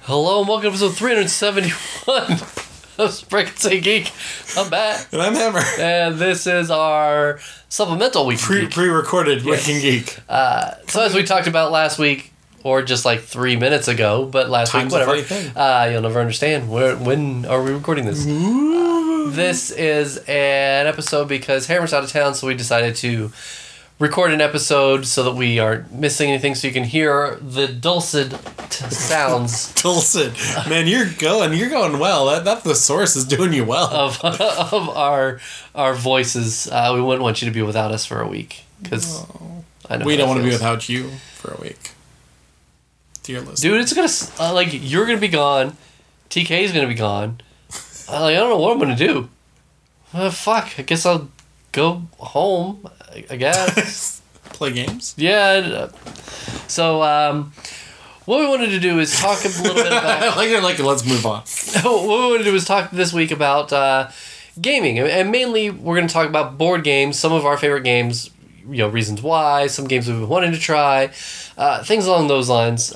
Hello and welcome to episode 371 of Spread Say Geek. I'm Matt. And I'm Hammer. And this is our supplemental Week in Geek. Pre-recorded Week in Geek. So as we talked about last week, or just like 3 minutes ago, but last Time's week, whatever. a funny thing. You'll never understand. When are we recording this? This is an episode because Hammer's out of town, so we decided to record an episode so that we aren't missing anything, so you can hear the dulcet sounds. Dulcet. Man, you're going well. That the source is doing you well. of our voices. We wouldn't want you to be without us for a week, because we don't want to be without you for a week. Dear listener. Dude, it's gonna you're gonna be gone. TK's gonna be gone. I don't know what I'm gonna do. Fuck. I guess I'll go home. I guess. Play games? Yeah. So, what we wanted to do is talk a little bit about... let's move on. What we wanted to do is talk this week about gaming. And mainly, we're going to talk about board games, some of our favorite games, reasons why, some games we've been wanting to try, things along those lines.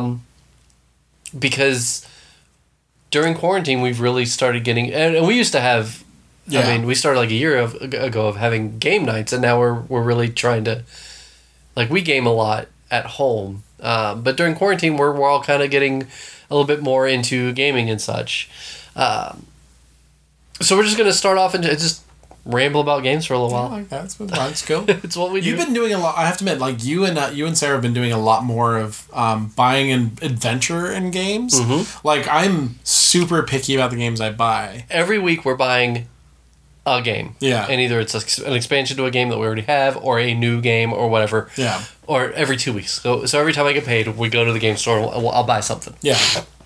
Because during quarantine, we've really started getting... And we used to have... Yeah. I mean, we started like a year ago of having game nights, and now we're really trying to, we game a lot at home. But during quarantine, we're all kind of getting a little bit more into gaming and such. So we're just gonna start off and just ramble about games for a little while. I like that. That's cool. It's what we do. You've been doing a lot. I have to admit, you and Sarah have been doing a lot more of buying an adventure in games. Mm-hmm. I'm super picky about the games I buy. Every week we're buying a game. Yeah. And either it's an expansion to a game that we already have, or a new game, or whatever. Yeah. Or every 2 weeks. So every time I get paid, we go to the game store and I'll buy something. Yeah.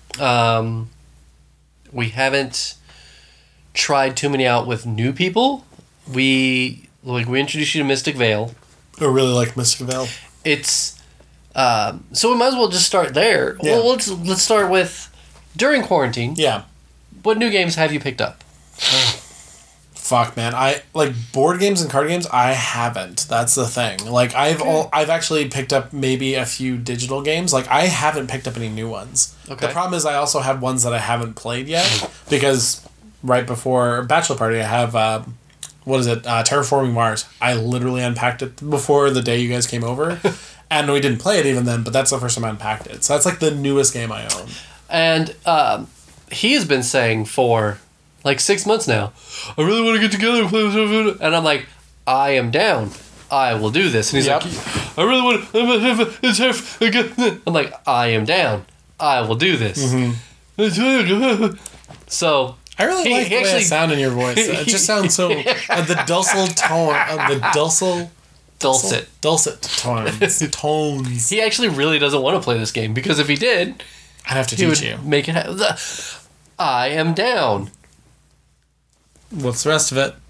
We haven't tried too many out with new people. We introduced you to Mystic Vale. I really like Mystic Vale. It's so we might as well just start there. Yeah. Well, let's start with during quarantine. Yeah. What new games have you picked up? Fuck, man. I board games and card games. I haven't. That's the thing. I've actually picked up maybe a few digital games. I haven't picked up any new ones. Okay. The problem is I also have ones that I haven't played yet because right before Bachelor Party I have Terraforming Mars. I literally unpacked it before the day you guys came over, and we didn't play it even then. But that's the first time I unpacked it. So that's the newest game I own. And he has been saying for 6 months now, I really want to get together and play. And I'm like, I am down. I will do this. And he's like, I really want to. I'm like, I am down. I will do this. Mm-hmm. So I really like the way it sound in your voice. It just sounds so the dulcet tone, dulcet tones. He actually really doesn't want to play this game because if he did, I'd have to teach you. Make it. I am down. What's the rest of it?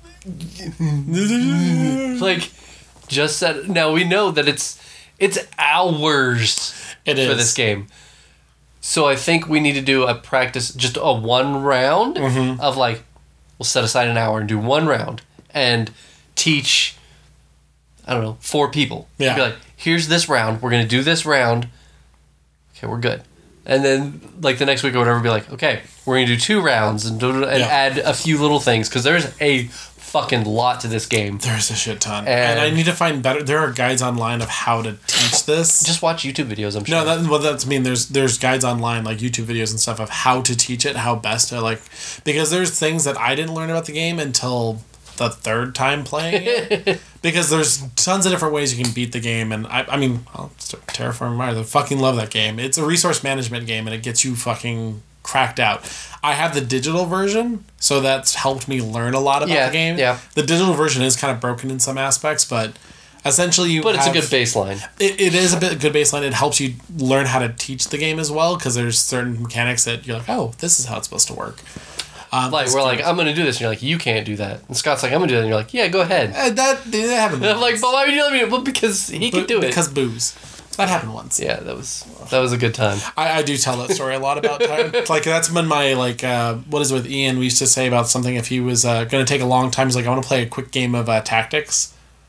Just said. Now we know that it's hours. It is for this game. So I think we need to do a practice, just a one round of we'll set aside an hour and do one round and teach. I don't know, 4 people. Yeah. Be like, here's this round. We're gonna do this round. Okay, we're good. And then, the next week or whatever, be like, okay, we're going to do 2 rounds and add a few little things, because there's a fucking lot to this game. There's a shit ton. And I need to find better... There are guides online of how to teach this. Just watch YouTube videos, I'm sure. No, that's there's guides online, YouTube videos and stuff, of how to teach it, how best to, Because there's things that I didn't learn about the game until the 3rd time playing it. Because there's tons of different ways you can beat the game, and Terraforming Mars, I fucking love that game. It's a resource management game, and it gets you fucking cracked out. I have the digital version, so that's helped me learn a lot about the game. Yeah. The digital version is kind of broken in some aspects, but essentially it's a good baseline. It is a good baseline. It helps you learn how to teach the game as well, because there's certain mechanics that you're like, oh, this is how it's supposed to work. I'm going to do this, and you're like, you can't do that. And Scott's like, I'm going to do that, and you're like, yeah, go ahead. That happened. And I'm like, but why would you let me do it? Well, because he can do it. Because booze. That happened once. Yeah, that was a good time. I do tell that story a lot about time. That's been my, what is it with Ian? We used to say about something if he was going to take a long time. He's like, I want to play a quick game of tactics.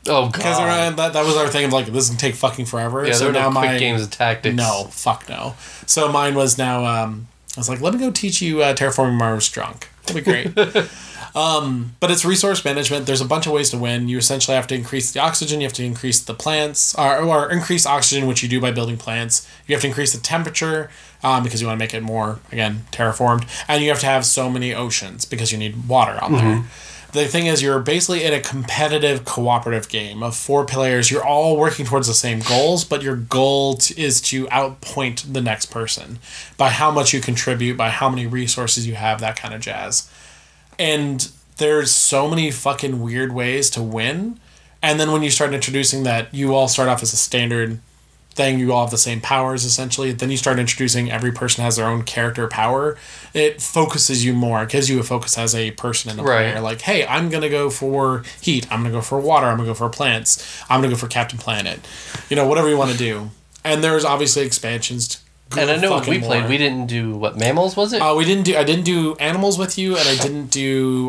Oh, Because God. that was our thing of like, this can take fucking forever. Yeah, so there were now no quick games and tactics. No, fuck no. So mine was now, I was like, let me go teach you Terraforming Mars drunk. That'd be great. But it's resource management. There's a bunch of ways to win. You essentially have to increase the oxygen. You have to increase the plants, or increase oxygen, which you do by building plants. You have to increase the temperature because you want to make it more, again, terraformed. And you have to have so many oceans because you need water on there. The thing is, you're basically in a competitive, cooperative game of 4 players. You're all working towards the same goals, but your goal is to outpoint the next person by how much you contribute, by how many resources you have, that kind of jazz. And there's so many fucking weird ways to win. And then when you start introducing that you all start off as a standard thing, you all have the same powers essentially, then you start introducing every person has their own character power. It focuses you more. It gives you a focus as a person and a player. Like, hey, I'm going to go for heat. I'm going to go for water. I'm going to go for plants. I'm going to go for Captain Planet. You know, whatever you want to do. And there's obviously expansions. And I know when we played, we didn't do, mammals, was it? I didn't do animals with you, and I didn't do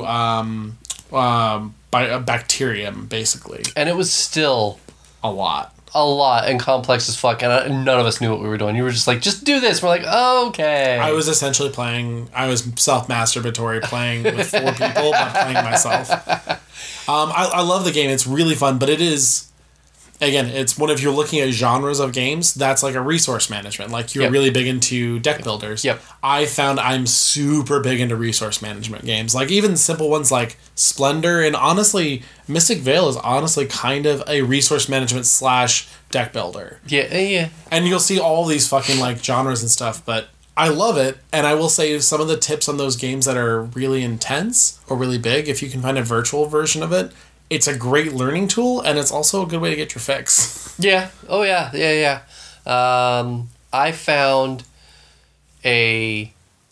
bacterium, basically. And it was still a lot and complex as fuck, and none of us knew what we were doing. You were just like, just do this. We're like, okay. I was essentially I was self-masturbatory playing with 4 people, but playing myself. I love the game. It's really fun, but it is, again, it's one, if you're looking at genres of games, that's like a resource management. Like, you're really big into deck builders. Yep. I found I'm super big into resource management games. Like, even simple ones like Splendor, and honestly, Mystic Vale is honestly kind of a resource management / deck builder. Yeah. And you'll see all these fucking, like, genres and stuff, but I love it, and I will say some of the tips on those games that are really intense or really big, if you can find a virtual version of it, it's a great learning tool, and it's also a good way to get your fix. Yeah. Oh, yeah. I found a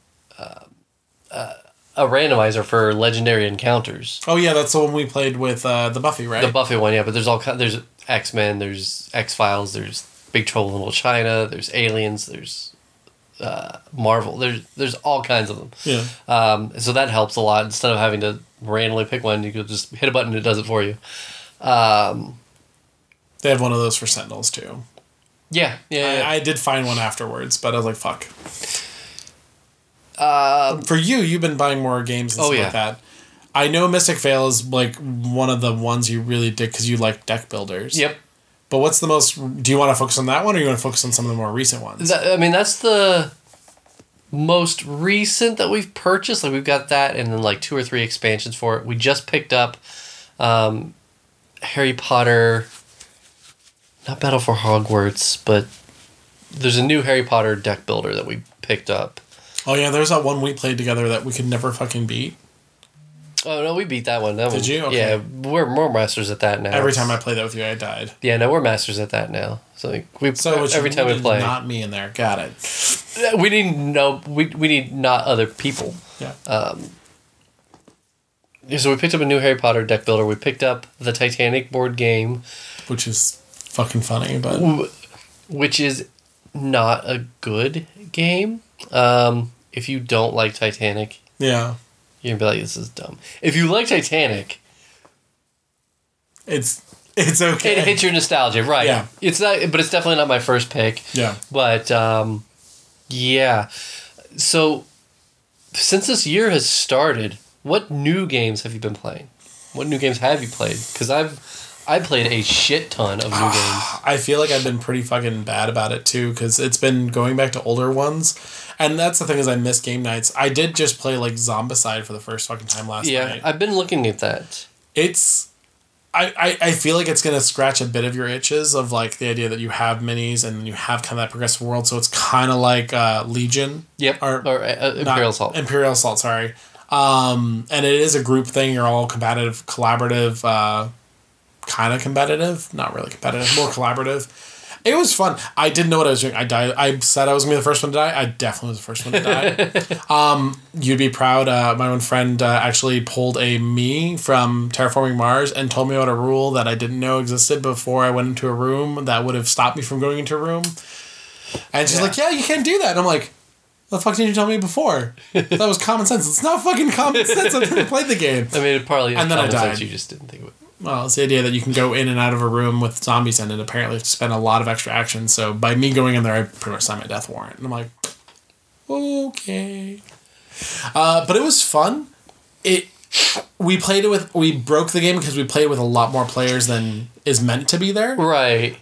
randomizer for legendary encounters. Oh, yeah, that's the one we played with the Buffy, right? The Buffy one, yeah, but there's there's X-Men, there's X-Files, there's Big Trouble in Little China, there's Aliens, there's Marvel, there's all kinds of them. Yeah. So that helps a lot. Instead of having to randomly pick one, you could just hit a button and it does it for you. They have one of those for Sentinels, too. Yeah. I did find one afterwards, but I was like, fuck. For you've been buying more games and stuff like that. I know Mystic Vale is like one of the ones you really dig because you like deck builders. Yep. But what's the most... Do you want to focus on that one, or you want to focus on some of the more recent ones? That's the most recent that we've purchased. Like, we've got that and then like 2 or 3 expansions for it. We just picked up Harry Potter... Not Battle for Hogwarts, but there's a new Harry Potter deck builder that we picked up. Oh, yeah, there's that one we played together that we could never fucking beat. Oh, no, we beat that one. Did you? Okay. Yeah, we're more masters at that now. Every time I played that with you, I died. Yeah, no, we're masters at that now. So every time we play, not me in there. Got it. We need not other people. Yeah. So we picked up a new Harry Potter deck builder. We picked up the Titanic board game, which is fucking funny, but which is not a good game. If you don't like Titanic, yeah, you're gonna be like, this is dumb. If you like Titanic, it's okay. It hits your nostalgia, right? Yeah. It's not, but it's definitely not my first pick. Yeah. But yeah. So since this year has started, what new games have you been playing? What new games have you played? Because I played a shit ton of new games. I feel like I've been pretty fucking bad about it too, because it's been going back to older ones. And that's the thing, is I miss game nights. I did just play like Zombicide for the first fucking time last night. Yeah, I've been looking at that. It's... I feel like it's going to scratch a bit of your itches of like the idea that you have minis and you have kind of that progressive world. So it's kind of like Legion. Yep. Or Imperial Assault. Imperial Assault, sorry. And it is a group thing. You're all combative, collaborative, kind of competitive, not really competitive, more collaborative. It was fun. I didn't know what I was doing. I died. I said I was going to be the first one to die. I definitely was the first one to die. You'd be proud. My own friend actually pulled a me from Terraforming Mars and told me about a rule that I didn't know existed before I went into a room that would have stopped me from going into a room. And she's like, yeah, you can't do that. And I'm like, the fuck did you tell me before? That was common sense. It's not fucking common sense. I've never played the game. I mean, it probably is and then common I died. sense. You just didn't think of it. Well, it's the idea that you can go in and out of a room with zombies in it. Apparently, to spend a lot of extra action. So by me going in there, I pretty much signed my death warrant. And I'm like, okay. But it was fun. We broke the game because we played with a lot more players than is meant to be there. Right.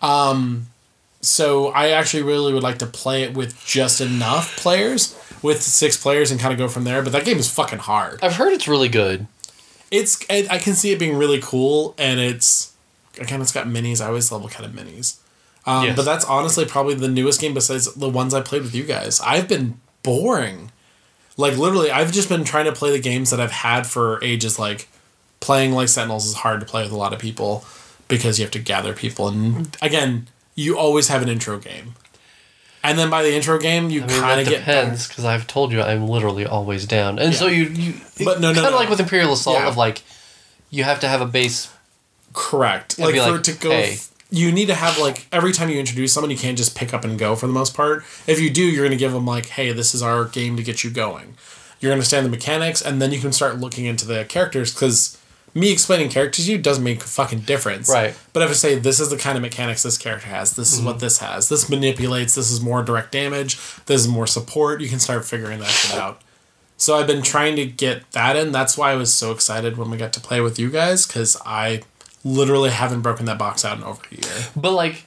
So I actually really would like to play it with just enough players, with 6 players, and kind of go from there. But that game is fucking hard. I've heard it's really good. I can see it being really cool, and it's got minis. I always love kind of minis. Yes. But that's honestly probably the newest game besides the ones I played with you guys. I've been boring. Like, literally, I've just been trying to play the games that I've had for ages. Like, playing like Sentinels is hard to play with a lot of people because you have to gather people. And, again, you always have an intro game. And then by the intro game, you kind of get... depends, because I've told you I'm literally always down. And so you but no, kind of like with Imperial Assault of, like, you have to have a base... Correct. Like, for it to go... Hey. You need to have, like, every time you introduce someone, you can't just pick up and go for the most part. If you do, you're going to give them, like, hey, this is our game to get you going. You're going to understand the mechanics, and then you can start looking into the characters, because me explaining characters to you doesn't make a fucking difference. Right. But if I say, this is the kind of mechanics this character has, this is what this has, this manipulates, this is more direct damage, this is more support, you can start figuring that shit out. So I've been trying to get that in. That's why I was so excited when we got to play with you guys, because I... literally haven't broken that box out in over a year. But, like,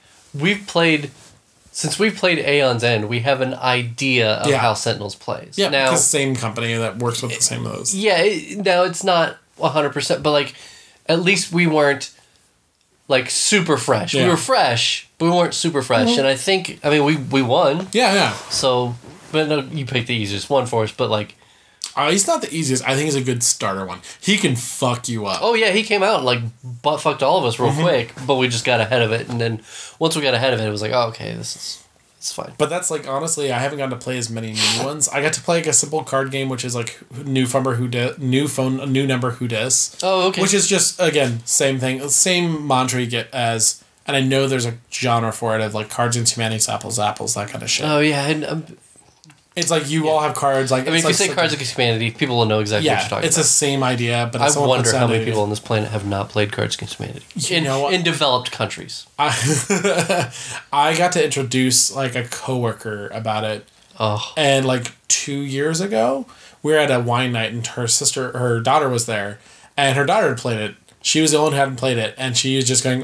since we've played Aeon's End, we have an idea of how Sentinels plays. Yeah, now, because same company that works with the same of those. Yeah, now it's not 100%, but, like, at least we weren't, like, super fresh. Yeah. We were fresh, but we weren't super fresh. Mm-hmm. And I think, we won. Yeah. So, but no, you picked the easiest one for us, but, like... he's not the easiest. I think he's a good starter one. He can fuck you up. Oh, yeah, he came out and, like, butt-fucked all of us real quick, but we just got ahead of it. And then once we got ahead of it, it was like, oh, okay, it's fine. But that's, like, honestly, I haven't gotten to play as many new ones. I got to play, like, a simple card game, which is, like, new number who dis. Oh, okay. Which is just, again, same thing. Same mantra you get as... And I know there's a genre for it of, like, Cards Against Humanity, Apples, that kind of shit. Oh, yeah, and... It's like you all have cards. Like, if you say Cards Against Humanity, people will know exactly what you're talking about. It's the same idea, but I wonder how many people on this planet have not played Cards Against Humanity in developed countries. I got to introduce like a coworker about it, and like 2 years ago, we were at a wine night, and her daughter was there, and her daughter had played it. She was the only one who hadn't played it, and she was just going,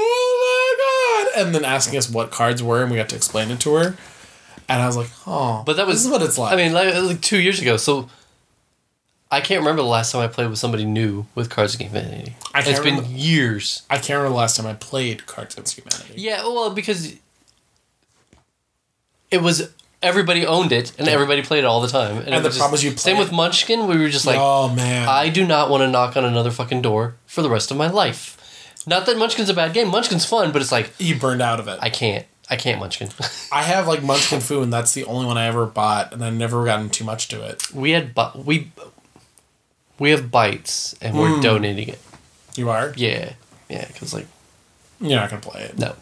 "Oh my god!" and then asking us what cards were, and we got to explain it to her. And I was like, but this is what it's like. Like 2 years ago, so I can't remember the last time I played with somebody new with Cards Against Humanity. It's been years. I can't remember the last time I played Cards Against Humanity. Yeah, well, because it was... Everybody owned it, and everybody played it all the time. And the problem is you play same with Munchkin, we were just like, oh, man. I do not want to knock on another fucking door for the rest of my life. Not that Munchkin's a bad game. Munchkin's fun, but it's like... You burned out of it. I can't Munchkin. I have like Munchkin Fu, and that's the only one I ever bought, and I've never gotten too much to it. We have Bites, and we're donating it. You are? Yeah, because like you're not gonna play it. No.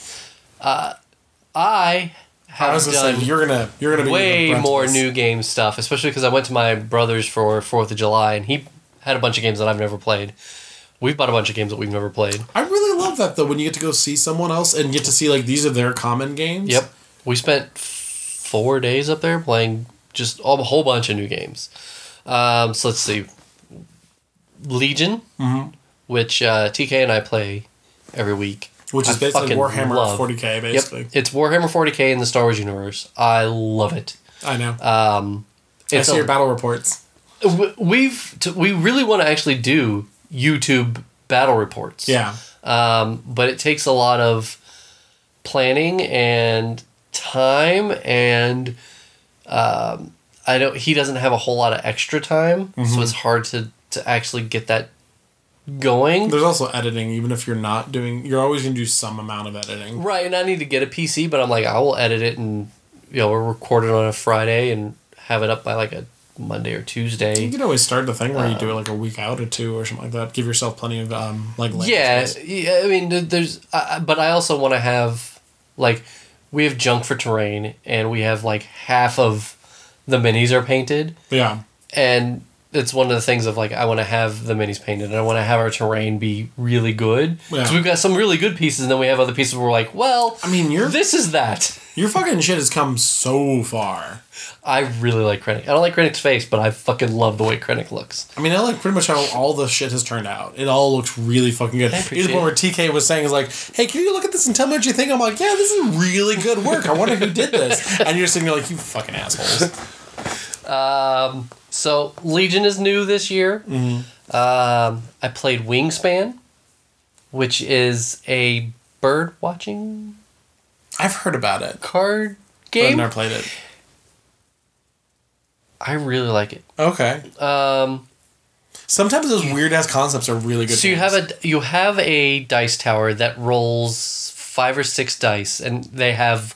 I have done you're gonna be way more new game stuff, especially because I went to my brother's for 4th of July, and he had a bunch of games that I've never played. We've bought a bunch of games that we've never played. I really love that, though, when you get to go see someone else and get to see, like, these are their common games. Yep. We spent 4 days up there playing just a whole bunch of new games. So let's see. Legion, which TK and I play every week. Which is basically Warhammer 40k, basically. Yep. It's Warhammer 40k in the Star Wars universe. I love it. I know. I see your battle reports. We really want to actually do YouTube battle reports. Yeah. But it takes a lot of planning and time, and he doesn't have a whole lot of extra time, so it's hard to actually get that going. There's also editing, even if you're not doing... You're always going to do some amount of editing. Right, and I need to get a PC, but I'm like, I will edit it, and we'll record it on a Friday and have it up by like a Monday or Tuesday. You can always start the thing where you do it like a week out or two or something like that. Give yourself plenty of space. I mean, there's but I also want to have like we have junk for terrain, and we have like half of the minis are painted. Yeah. And it's one of the things of like I want to have the minis painted and I want to have our terrain be really good because we've got some really good pieces and then we have other pieces where we're like, well, I mean, this is that. Your fucking shit has come so far. I really like Krennic. I don't like Krennic's face, but I fucking love the way Krennic looks. I mean, I like pretty much how all the shit has turned out. It all looks really fucking good. Even the point where TK was saying is like, hey, can you look at this and tell me what you think? I'm like, yeah, this is really good work. I wonder who did this. And you're sitting there like, you fucking assholes. So Legion is new this year. Mm-hmm. I played Wingspan, which is a bird watching. I've heard about it. Card game. I've never played it. I really like it. Okay. Sometimes those weird ass concepts are really good. So you have a dice tower that rolls 5 or 6 dice, and they have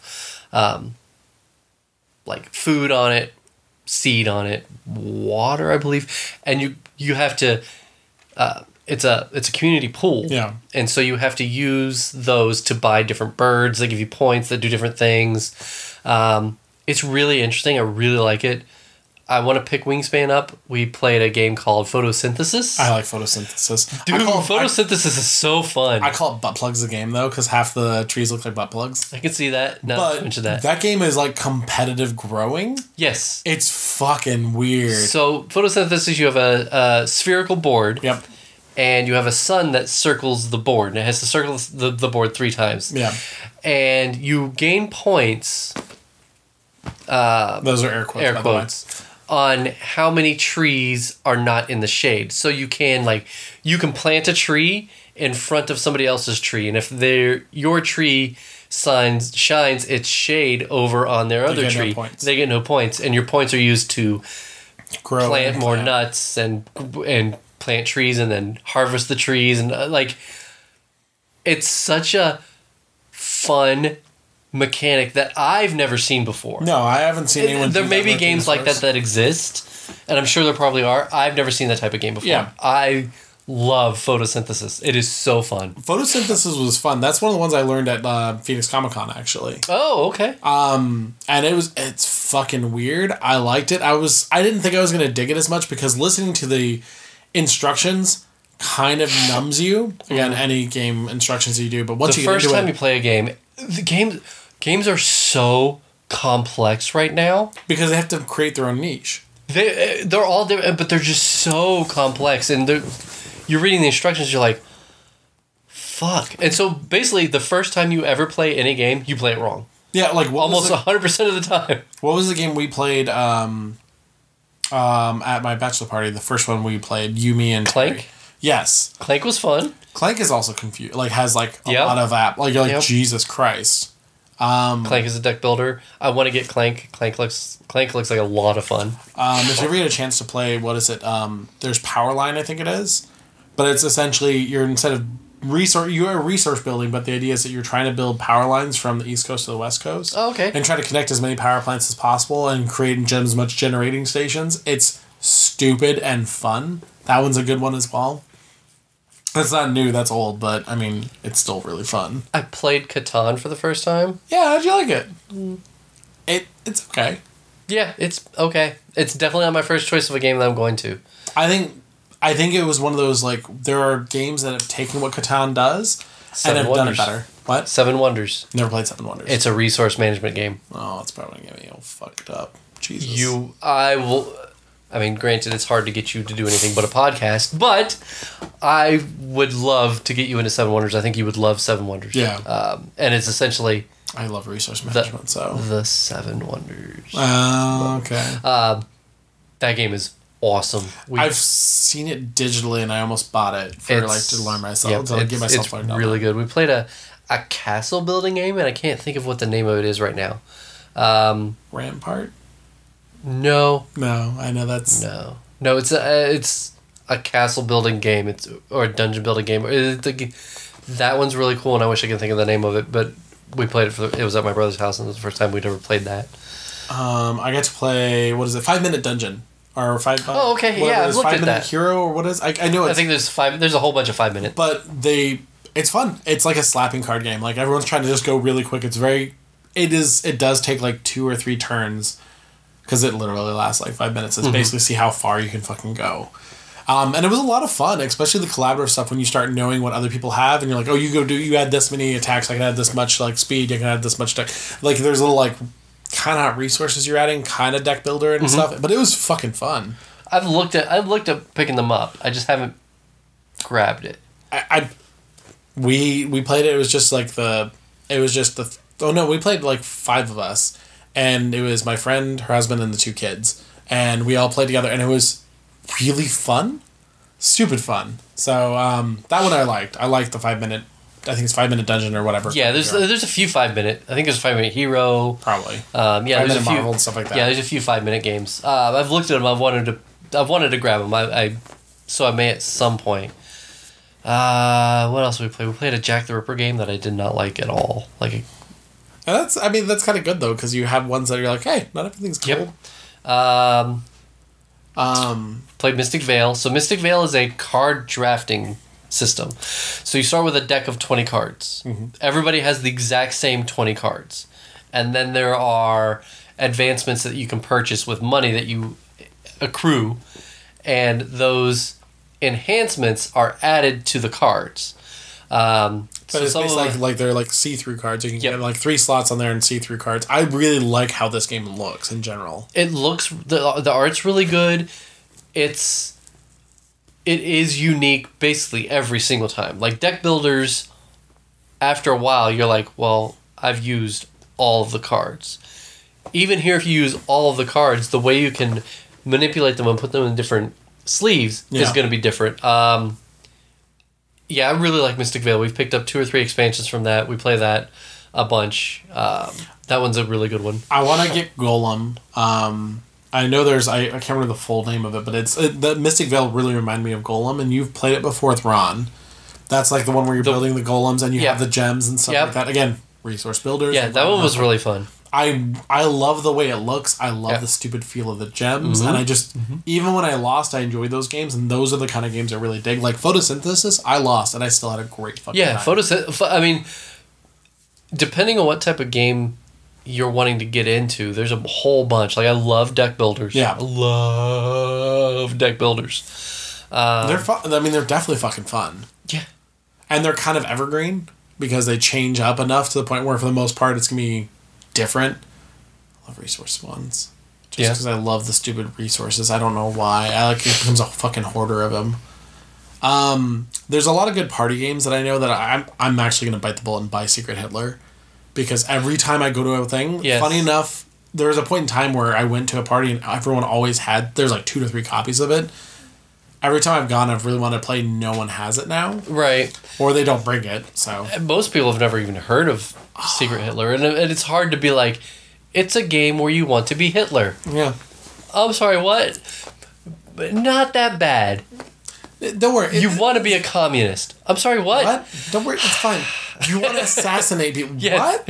like food on it, seed on it, water, I believe, and you have to. It's a community pool. Yeah. And so you have to use those to buy different birds. They give you points that do different things. It's really interesting. I really like it. I want to pick Wingspan up. We played a game called Photosynthesis. I like Photosynthesis. Dude, Photosynthesis is so fun. I call it Butt Plugs the game, though, because half the trees look like butt plugs. I can see that. No, but mention that. That game is like competitive growing. Yes. It's fucking weird. So, Photosynthesis, you have a spherical board. Yep. And you have a sun that circles the board. And it has to circle the board 3 times. Yeah. And you gain points. Those are air quotes. Air quotes. On how many trees are not in the shade. So you can plant a tree in front of somebody else's tree, and if your tree shines its shade over on their other tree, they get no points, and your points are used to plant more nuts and plant trees and then harvest the trees, and it's such a fun mechanic that I've never seen before. No, I haven't seen anyone. There may be games like that exist, and I'm sure there probably are. I've never seen that type of game before. Yeah. I love Photosynthesis. It is so fun. Photosynthesis was fun. That's one of the ones I learned at Phoenix Comic Con, actually. Oh, okay. And it's fucking weird. I liked it. I didn't think I was gonna dig it as much because listening to the instructions kind of numbs you. Again, any game instructions you do, but once you get into it, the first time you play a game, games are so complex right now because they have to create their own niche. They're all different, but they're just so complex, and you're reading the instructions, you're like, fuck. And so basically, the first time you ever play any game, you play it wrong. Yeah, like almost 100% of the time. What was the game we played at my bachelor party? The first one we played, you, me, and Clank. Terry. Yes, Clank was fun. Clank is also confused. Like has like a lot of app. Like you're like Jesus Christ. Clank is a deck builder. I want to get Clank. Clank looks like a lot of fun. If you ever get a chance to play, what is it? There's Powerline, I think it is, but it's essentially instead of resource building, but the idea is that you're trying to build power lines from the East Coast to the West Coast. Oh, okay. And try to connect as many power plants as possible and create as much generating stations. It's stupid and fun. That one's a good one as well. It's not new, that's old, but I mean, it's still really fun. I played Catan for the first time. Yeah, how'd you like it? It's okay. Yeah, it's okay. It's definitely not my first choice of a game that I'm going to. I think it was one of those, like, there are games that have taken what Catan does and have done it better. What? 7 Wonders. Never played 7 Wonders. It's a resource management game. Oh, it's probably going to get me all fucked up. Jesus. I mean, granted, it's hard to get you to do anything but a podcast, but I would love to get you into 7 Wonders. I think you would love 7 Wonders. Yeah. And it's essentially... I love resource management, The 7 Wonders. Okay. That game is awesome. I've seen it digitally, and I almost bought it to learn myself. Yeah, to give myself it's really good. We played a castle building game, and I can't think of what the name of it is right now. Rampart? No, I know that's no. It's a castle building game. Or a dungeon building game. That one's really cool, and I wish I could think of the name of it. But we played it it was at my brother's house, and it was the first time we'd ever played that. I got to play 5 Minute Dungeon or 5. Oh, okay, yeah, I've looked at 5 Minute Hero or what is? I know. I think there's a whole bunch of 5 minute. But it's fun. It's like a slapping card game. Like everyone's trying to just go really quick. It does take like 2 or 3 turns because it literally lasts like 5 minutes. It's basically see how far you can fucking go. And it was a lot of fun, especially the collaborative stuff when you start knowing what other people have, and you're like, oh, you add this many attacks, I can add this much like speed, I can add this much deck. Like there's little like kind of resources you're adding, kind of deck builder and stuff. But it was fucking fun. I've looked at picking them up. I just haven't grabbed it. We played it. It was just like we played like 5 of us, and it was my friend, her husband, and the 2 kids, and we all played together, and it was really fun, stupid fun. So that one I liked. I liked the 5 minute. I think it's 5 minute dungeon or whatever. Yeah, there's a few 5 minute. I think there's a 5 minute hero. Probably. Yeah, 5 there's a minute few Marvel and stuff like that. Yeah, there's a few 5 minute games. I've looked at them. I've wanted to grab them. So I may at some point. What else did we play? We played a Jack the Ripper game that I did not like at all. And that's kind of good though, because you have ones that you're like, hey, not everything's cool. Yep. Played Mystic Vale. So Mystic Vale is a card drafting system. So you start with a deck of 20 cards. Mm-hmm. Everybody has the exact same 20 cards. And then there are advancements that you can purchase with money that you accrue. And those enhancements are added to the cards. But it's basically like they're like see-through cards. You can get like 3 slots on there and see-through cards. I really like how this game looks in general. It looks the art's really good. It is unique basically every single time. Like deck builders, after a while you're like, well, I've used all of the cards. Even here, if you use all of the cards, the way you can manipulate them and put them in different sleeves is going to be different. Yeah, I really like Mystic Vale. We've picked up 2 or 3 expansions from that. We play that a bunch. That one's a really good one. I want to get Golem. I know there's... I can't remember the full name of it, but the Mystic Vale really reminded me of Golem, and you've played it before with Ron. That's like the one where you're building the golems, and you have the gems and stuff like that. Again, resource builders. Yeah, that one was really fun. I love the way it looks. I love the stupid feel of the gems. Mm-hmm. And I just... Mm-hmm. Even when I lost, I enjoyed those games. And those are the kind of games I really dig. Like Photosynthesis, I lost. And I still had a great fucking time. Photosynthesis... I mean, depending on what type of game you're wanting to get into, there's a whole bunch. Like, I love deck builders. Yeah. I love deck builders. They're fun. I mean, they're definitely fucking fun. Yeah. And they're kind of evergreen. Because they change up enough to the point where, for the most part, it's going to be... different. I love resource ones. Just because I love the stupid resources. I don't know why. It becomes a fucking hoarder of them. There's a lot of good party games that I know that I'm actually going to bite the bullet and buy Secret Hitler. Because every time I go to a thing, funny enough, there was a point in time where I went to a party and everyone always had, there's like 2 to 3 copies of it. Every time I've gone, I've really wanted to play, no one has it now. Right. Or they don't bring it, so. Most people have never even heard of Secret Hitler, and it's hard to be like, it's a game where you want to be Hitler. Yeah. I'm sorry, what? But not that bad. Don't worry. You want to be a communist. I'm sorry, what? What? Don't worry, it's fine. You want to assassinate people. What?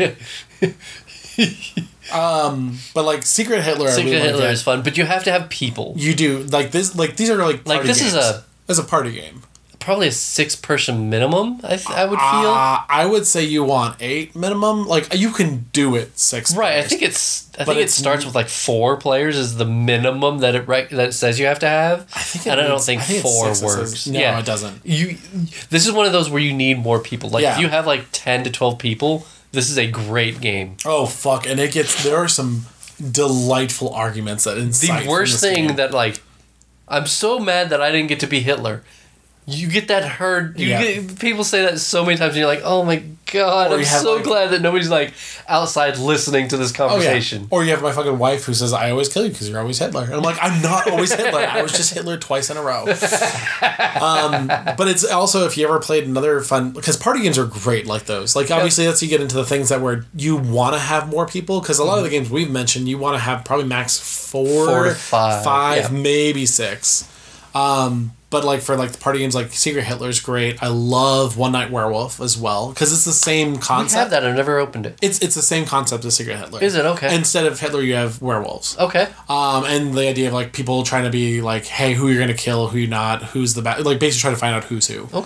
But like Secret Hitler is fun, but you have to have people. You do. Like this, like these are like party this games. is a party game. Probably a 6-person minimum, I would feel. I would say you want 8 minimum. Like, you can do it 6 Right, players. I think it starts with like 4 players is the minimum that it says you have to have. I don't think 4 works. No, it doesn't. This is one of those where you need more people. Like, if you have like 10 to 12 people, this is a great game. Oh, fuck. And there are some delightful arguments that incite the worst thing game. That, like, I'm so mad that I didn't get to be Hitler. You get that heard. People say that so many times, and you're like, "Oh my god!" I'm so glad that nobody's like outside listening to this conversation. Oh, yeah. Or you have my fucking wife who says, "I always kill you because you're always Hitler," and I'm like, "I'm not always Hitler. I was just Hitler twice in a row." But it's also, if you ever played another fun, because party games are great like those. Like obviously, that's you get into the things that where you want to have more people, because a lot of the games we've mentioned, you want to have probably max 4 to 5, maybe 6. But like for like the party games, like Secret Hitler's great. I love One Night Werewolf as well because it's the same concept. We have that. I've never opened it. It's the same concept as Secret Hitler. Is it? Okay. Instead of Hitler, you have werewolves. Okay. And the idea of like people trying to be like, hey, who you're gonna kill, who you're not, who's the bad, like basically trying to find out who's who. Okay.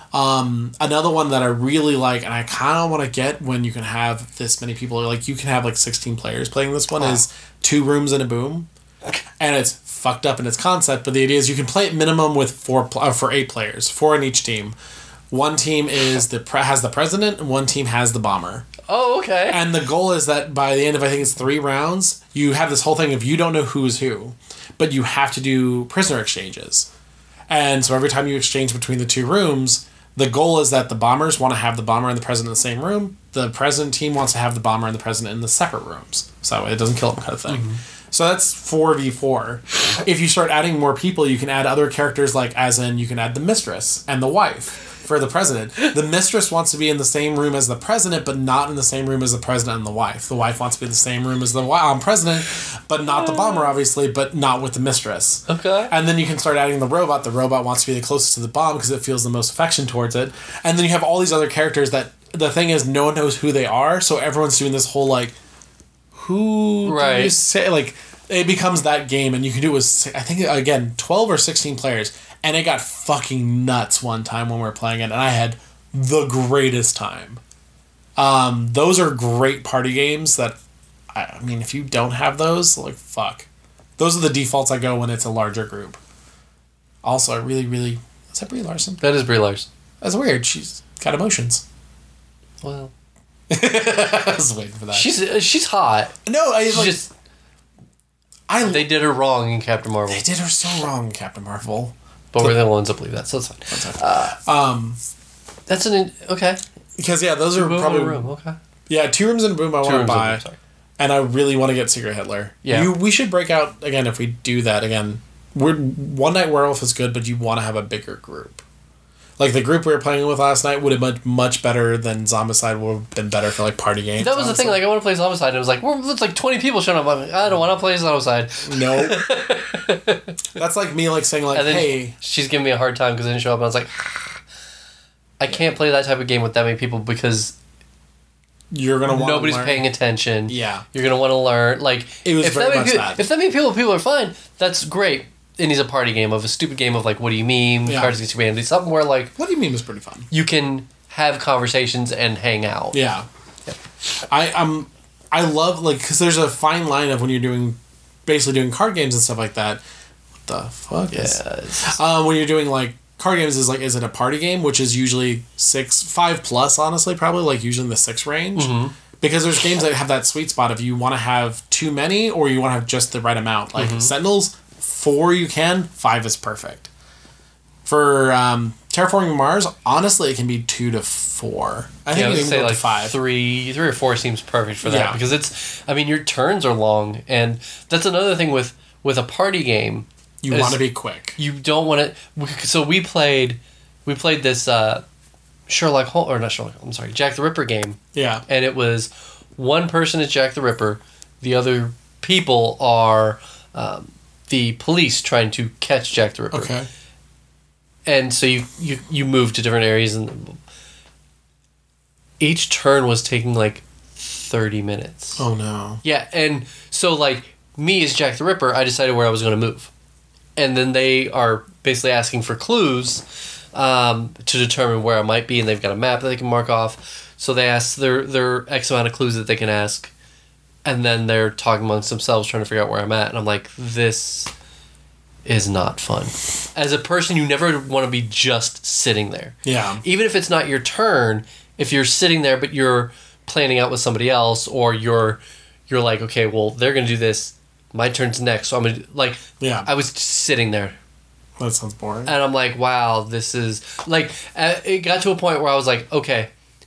Another one that I really like, and I kind of want to get when you can have this many people, like you can have like 16 players playing this one, is Two Rooms and a Boom. And it's fucked up in its concept, but the idea is you can play it minimum with for 8 players, 4 in each team. One team has the president, and one team has the bomber. Oh, okay. And the goal is that by the end of, I think it's 3 rounds, you have this whole thing of you don't know who's who, but you have to do prisoner exchanges. And so every time you exchange between the 2 rooms, the goal is that the bombers want to have the bomber and the president in the same room. The president team wants to have the bomber and the president in the separate rooms. So that way it doesn't kill them kind of thing. Mm-hmm. So that's 4v4. If you start adding more people, you can add other characters, like as in you can add the mistress and the wife for the president. The mistress wants to be in the same room as the president, but not in the same room as the president and the wife. The wife wants to be in the same room as the president, but not the bomber, obviously, but not with the mistress. Okay. And then you can start adding the robot. The robot wants to be the closest to the bomb because it feels the most affection towards it. And then you have all these other characters that, the thing is, no one knows who they are, so everyone's doing this whole, like, who do you say? Like, it becomes that game, and you can do it with, I think, again, 12 or 16 players. And it got fucking nuts one time when we were playing it, and I had the greatest time. Those are great party games that, I mean, if you don't have those, like, fuck. Those are the defaults I go when it's a larger group. Also, I really, really... Is that Brie Larson? That is Brie Larson. That's weird. She's got emotions. Well... I was waiting for that. She's hot. No, they did her wrong in Captain Marvel. They did her so wrong in Captain Marvel. But we're the ones that believe that, so it's fine. That's okay. Because those are probably room. Okay. Yeah, 2 Rooms and a Boom I want to buy, and I really want to get Secret Hitler. Yeah, we should break out again if we do that again. One Night Werewolf is good, but you want to have a bigger group. Like the group we were playing with last night would have been much better than Zombicide. Would have been better for like party games. That was the thing. Like I want to play Zombicide, and it was like it's like 20 people showing up. I'm like, I don't want to play Zombicide. No. That's like me like saying like, and then hey, she's giving me a hard time because I didn't show up. And I was like, I can't play that type of game with that many people because you're gonna want nobody's paying attention. Yeah, you're gonna want to learn. Like it was very much that. If that many people are fine, that's great. It needs a party game of a stupid game of like, what do you mean? Yeah. Cards Against Humanity. Something where like, what do you mean was pretty fun. You can have conversations and hang out. Yeah. I love like because there's a fine line of when you're basically doing card games and stuff like that. What the fuck? Yeah. When you're doing like card games is like, is it a party game, which is usually 5 plus, honestly, probably like usually in the 6 range. Mm-hmm. Because there's games that have that sweet spot if you want to have too many or you want to have just the right amount. Like Sentinels. 4 you can, 5 is perfect. For Terraforming Mars, honestly, it can be 2 to 4. I think you can go like to 5. 3 or 4 seems perfect for that because it's. I mean, your turns are long, and that's another thing with a party game. You want to be quick. You don't want to. So we played this Sherlock Holmes, or not Sherlock. I'm sorry, Jack the Ripper game. Yeah, and it was one person is Jack the Ripper, the other people are. The police trying to catch Jack the Ripper. Okay. And so you move to different areas, and each turn was taking like 30 minutes. Oh no. Yeah, and so like me as Jack the Ripper, I decided where I was going to move. And then they are basically asking for clues to determine where I might be, and they've got a map that they can mark off. So they ask their X amount of clues that they can ask. And then they're talking amongst themselves, trying to figure out where I'm at. And I'm like, this is not fun. As a person, you never want to be just sitting there. Yeah. Even if it's not your turn, if you're sitting there, but you're planning out with somebody else, or you're like, okay, well, they're going to do this. My turn's next. So I'm going to, like, I was sitting there. That sounds boring. And I'm like, wow, this is, like, it got to a point where I was like, okay,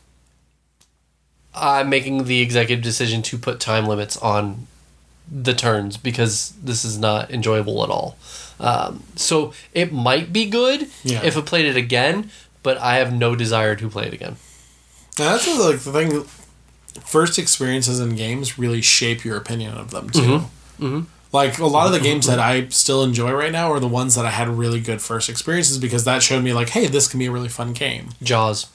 I'm making the executive decision to put time limits on the turns because this is not enjoyable at all. So it might be good if I played it again, but I have no desire to play it again. And that's like the thing. First experiences in games really shape your opinion of them too. Mm-hmm. Mm-hmm. Like a lot of the games that I still enjoy right now are the ones that I had really good first experiences because that showed me like, hey, this can be a really fun game. Jaws.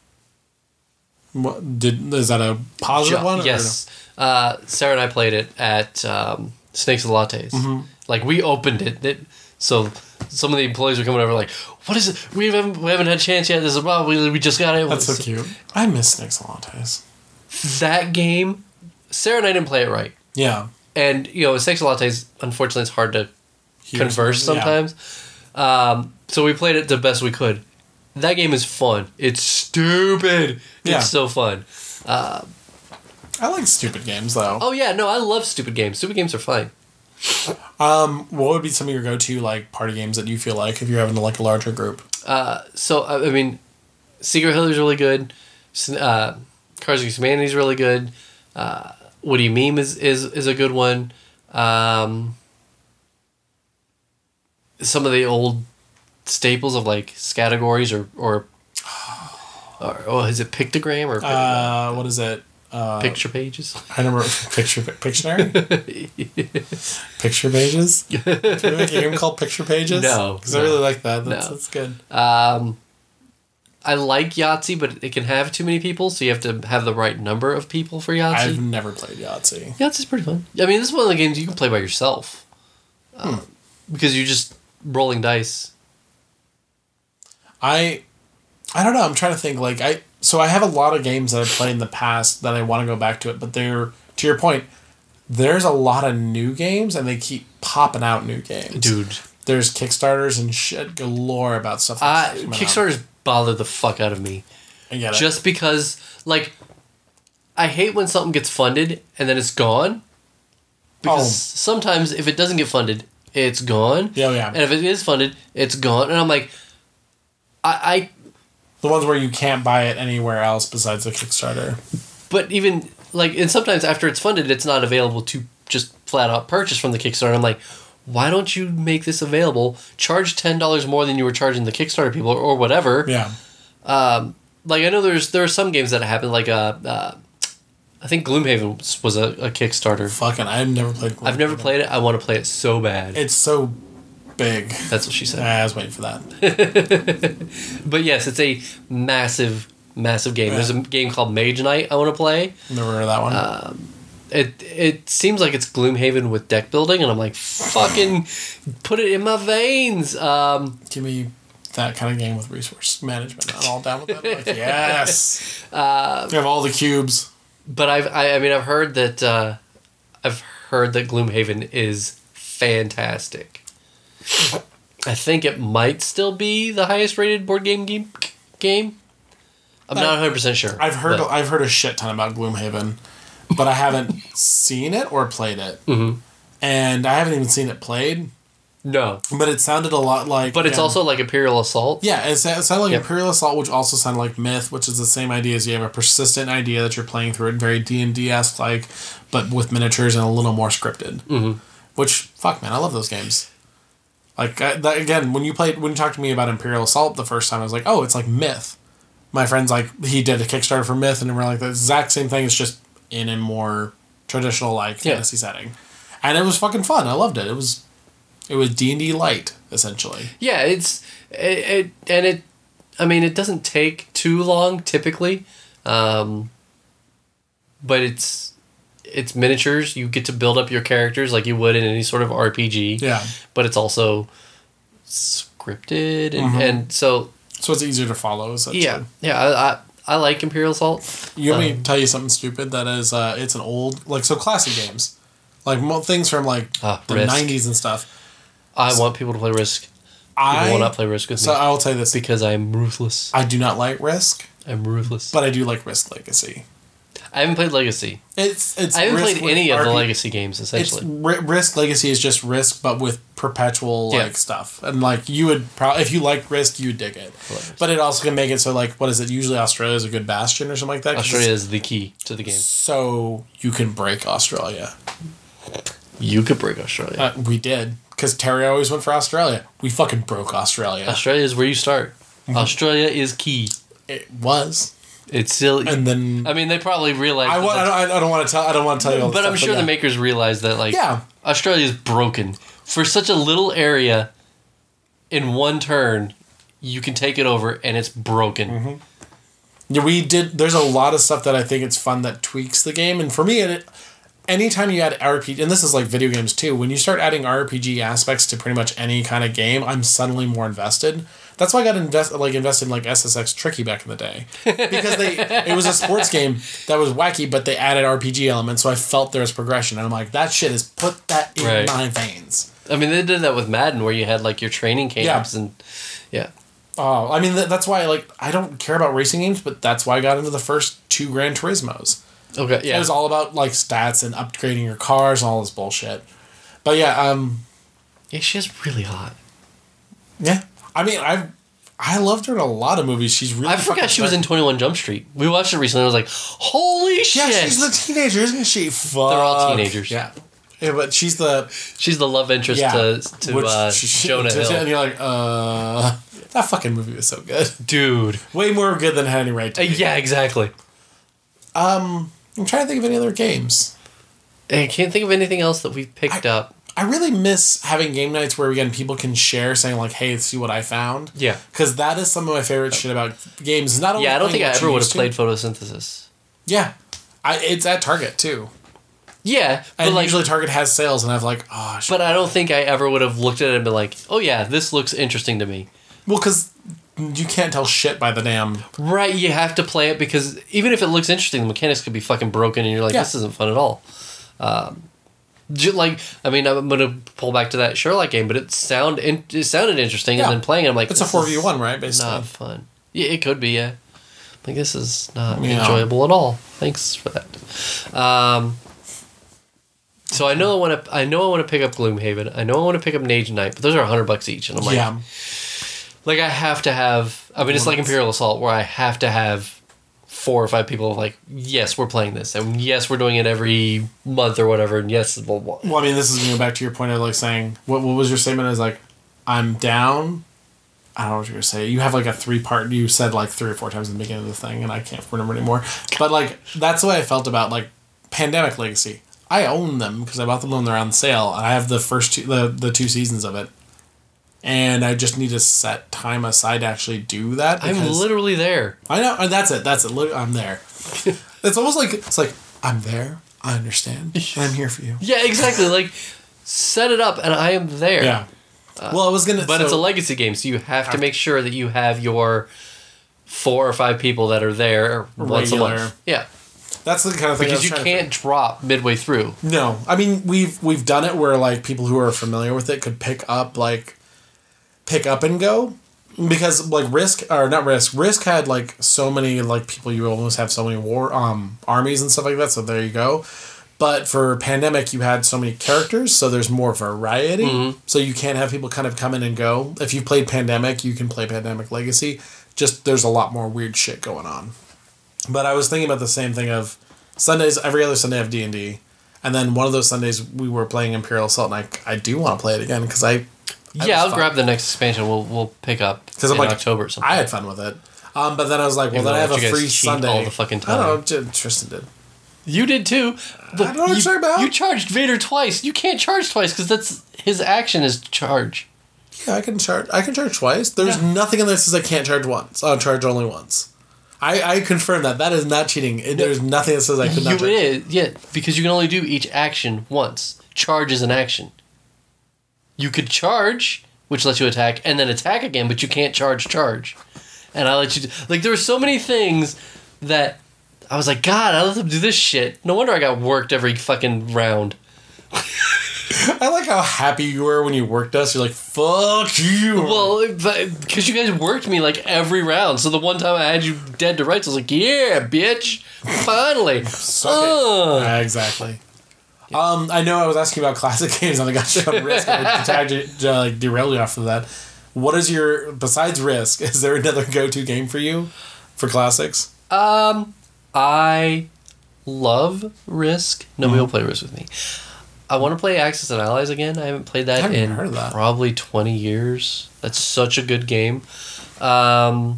Is that a positive one? Yes. No? Sarah and I played it at Snakes and Lattes. Mm-hmm. Like we opened it. So some of the employees are coming over like, what is it? We haven't had a chance yet. This is we just got it. That's so cute. I miss Snakes Lattes. That game, Sarah and I didn't play it right. Yeah. And, Snakes Lattes, unfortunately, it's hard to converse sometimes. Yeah. So we played it the best we could. That game is fun. It's stupid. It's so fun. I like stupid games, though. Oh, yeah. No, I love stupid games. Stupid games are fine. What would be some of your go-to, like, party games that you feel like if you're having, like, a larger group? Secret Hitler is really good. Cards Against Humanity is really good. What Do You Meme is a good one. Some of the old staples of like categories or is it Pictogram or what is it? Picture Pages. I remember Pictionary. Picture Pages. Do you make a game called Picture Pages? No, because I really like that. That's good. I like Yahtzee, but it can have too many people, so you have to have the right number of people for Yahtzee. I've never played Yahtzee. Yahtzee is pretty fun. I mean, this is one of the games you can play by yourself. Because you're just rolling dice. I don't know. I'm trying to think. So I have a lot of games that I've played in the past that I want to go back to it, but to your point, there's a lot of new games, and they keep popping out new games. Dude. There's Kickstarters and shit galore about stuff like that. Kickstarters bother the fuck out of me. I get it. Just because, I hate when something gets funded and then it's gone. Because sometimes if it doesn't get funded, it's gone. Yeah. And if it is funded, it's gone. And I'm like, I the ones where you can't buy it anywhere else besides the Kickstarter. But even, and sometimes after it's funded, it's not available to just flat out purchase from the Kickstarter. I'm like, why don't you make this available? Charge $10 more than you were charging the Kickstarter people or whatever. Yeah. I know there are some games that happen, I think Gloomhaven was a Kickstarter. Fucking, I've never played Gloomhaven. I've never played it. I want to play it so bad. It's so big. That's what she said. I was waiting for that. But yes, it's a massive, massive game. Yeah. There's a game called Mage Knight I want to play. Never heard of that one. It seems like it's Gloomhaven with deck building, and I'm like, fucking put it in my veins. Give me that kind of game with resource management. I'm all down with that. Yes. You have all the cubes. But I've heard that Gloomhaven is fantastic. I think it might still be the highest rated board game. I'm not 100% sure. I've heard a shit ton about Gloomhaven, but I haven't seen it or played it. Mm-hmm. And I haven't even seen it played. No. But it sounded a lot like... But it's also like Imperial Assault. Yeah, it sounded like Imperial Assault, which also sounded like Myth, which is the same idea as you have a persistent idea that you're playing through it, very D&D-esque, but with miniatures and a little more scripted. Mm-hmm. Which, fuck, man, I love those games. Again, when you talked to me about Imperial Assault the first time, I was like, oh, it's like Myth. My friend's he did a Kickstarter for Myth, and we're like, the exact same thing, it's just in a more traditional, fantasy setting. And it was fucking fun. I loved it. It was D&D light, essentially. Yeah, it doesn't take too long, typically. But it's miniatures. You get to build up your characters like you would in any sort of RPG. Yeah. But it's also scripted, and so... So it's easier to follow, essentially. Yeah, I like Imperial Assault. You want me to tell you something stupid? That is, it's an old... classic games. Things from, the Risk. 90s and stuff. I want people to play Risk. People will not play Risk with me. So I will tell you this. Because I'm ruthless. I do not like Risk. I'm ruthless. But I do like Risk Legacy. I haven't played Legacy. I haven't played any of the Legacy games, essentially. Risk Legacy is just Risk, but with perpetual stuff. And you would probably, if you like Risk, you would dig it. But it also can make it so what is it? Usually Australia is a good bastion or something like that. Australia is the key to the game. So you can break Australia. You could break Australia. We did. Because Terry always went for Australia. We fucking broke Australia. Australia is where you start. Mm-hmm. Australia is key. It was. It's still, and then they probably realized. I don't want to tell. I don't want to tell you all. But I'm sure the makers realized that Australia is broken for such a little area. In one turn, you can take it over, and it's broken. Mm-hmm. Yeah, we did. There's a lot of stuff that I think it's fun that tweaks the game, and for me, anytime you add RPG, and this is like video games too, when you start adding RPG aspects to pretty much any kind of game, I'm suddenly more invested. That's why I got invested in like SSX Tricky back in the day, because it was a sports game that was wacky, but they added RPG elements, so I felt there was progression, and I'm like, that shit is put that in my veins. I mean, they did that with Madden, where you had like your training camps and Oh, I mean that's why like I don't care about racing games, but that's why I got into the first 2 Gran Turismos. Okay, yeah, it was all about like stats and upgrading your cars and all this bullshit. But yeah, she's really hot. Yeah. I mean, I loved her in a lot of movies. She's really. I forgot she was in 21 Jump Street. We watched it recently. I was like, "Holy shit!" Yeah, she's the teenager, isn't she? Fuck. They're all teenagers. Yeah, but she's the love interest to Jonah Hill. And you're like, that fucking movie was so good, dude. Way more good than it had any right to be. Yeah, exactly. I'm trying to think of any other games. I can't think of anything else that we've picked up. I really miss having game nights where, again, people can share, saying, like, hey, see what I found. Yeah. Because that is some of my favorite shit about games. Not only I don't think I ever would have played Photosynthesis. Yeah. It's at Target, too. Yeah. And usually Target has sales, and I've like, oh, shit. But I don't think I ever would have looked at it and been like, oh, yeah, this looks interesting to me. Well, because you can't tell shit by the damn... Right, you have to play it, because even if it looks interesting, the mechanics could be fucking broken, and you're like, this isn't fun at all. I mean, I'm gonna pull back to that Sherlock game, but it sounded interesting, and then playing it, I'm like, it's a 4v1, right? Basically, not fun. Yeah, it could be. Yeah, like this is not enjoyable at all. Thanks for that. So I know I want to pick up Gloomhaven. I know I want to pick up Mage Knight, but those are $100 each, and I'm like, like I have to have. I mean, it's like Imperial Assault, where I have to have 4 or 5 people like, yes, we're playing this, and yes, we're doing it every month or whatever, and yes, blah, blah. Well, I mean, this is going back to your point of like saying, what was your statement? Is like, I'm down. I don't know what you're going to say. You have like a 3-part, you said like 3 or 4 times in the beginning of the thing, and I can't remember anymore. But like, that's the way I felt about like Pandemic Legacy. I own them because I bought them when they're on sale, and I have the first the 2 seasons of it. And I just need to set time aside to actually do that. I'm literally there. I know, and that's it. I'm there. It's almost like I'm there. I understand. And I'm here for you. Yeah, exactly. Like, set it up, and I am there. Yeah. Well, I was gonna. But it's a legacy game, so you have to make sure that you have your 4 or 5 people that are there once a month. Yeah. That's the kind of thing because you can't drop midway through. No, I mean we've done it where like people who are familiar with it could pick up and go, because like Risk had like so many like people, you almost have so many war armies and stuff like that, so there you go. But for Pandemic you had so many characters, so there's more variety, so you can't have people kind of come in and go. If you played Pandemic, you can play Pandemic Legacy, just there's a lot more weird shit going on. But I was thinking about the same thing of Sundays, every other Sunday I have D&D, and then one of those Sundays we were playing Imperial Assault, and I do want to play it again because I'll grab the next expansion. We'll pick up in October or something. I had fun with it. But then I was like, well, then I have a free Sunday. All the fucking time. I don't know, Tristan did. You did too. I don't know what you're talking about. You charged Vader twice. You can't charge twice because that's his action is charge. Yeah, I can charge twice. There's nothing in there that says I can't charge once. I'll charge only once. I confirm that. That is not cheating. There's nothing that says I could not charge. It is, yeah, because you can only do each action once. Charge is an action. You could charge, which lets you attack, and then attack again, but you can't charge. And I let you... Like, there were so many things that I was like, God, I let them do this shit. No wonder I got worked every fucking round. I like how happy you were when you worked us. You're like, fuck you. Well, because you guys worked me, like, every round. So the one time I had you dead to rights, I was like, yeah, bitch. Finally. Exactly. I know I was asking about classic games and I got shit on Risk. I tried to derail you off of that. What is besides Risk, is there another go-to game for you for classics? I love Risk. Nobody will play Risk with me. I want to play Axis and Allies again. I haven't played that in probably 20 years. That's such a good game. I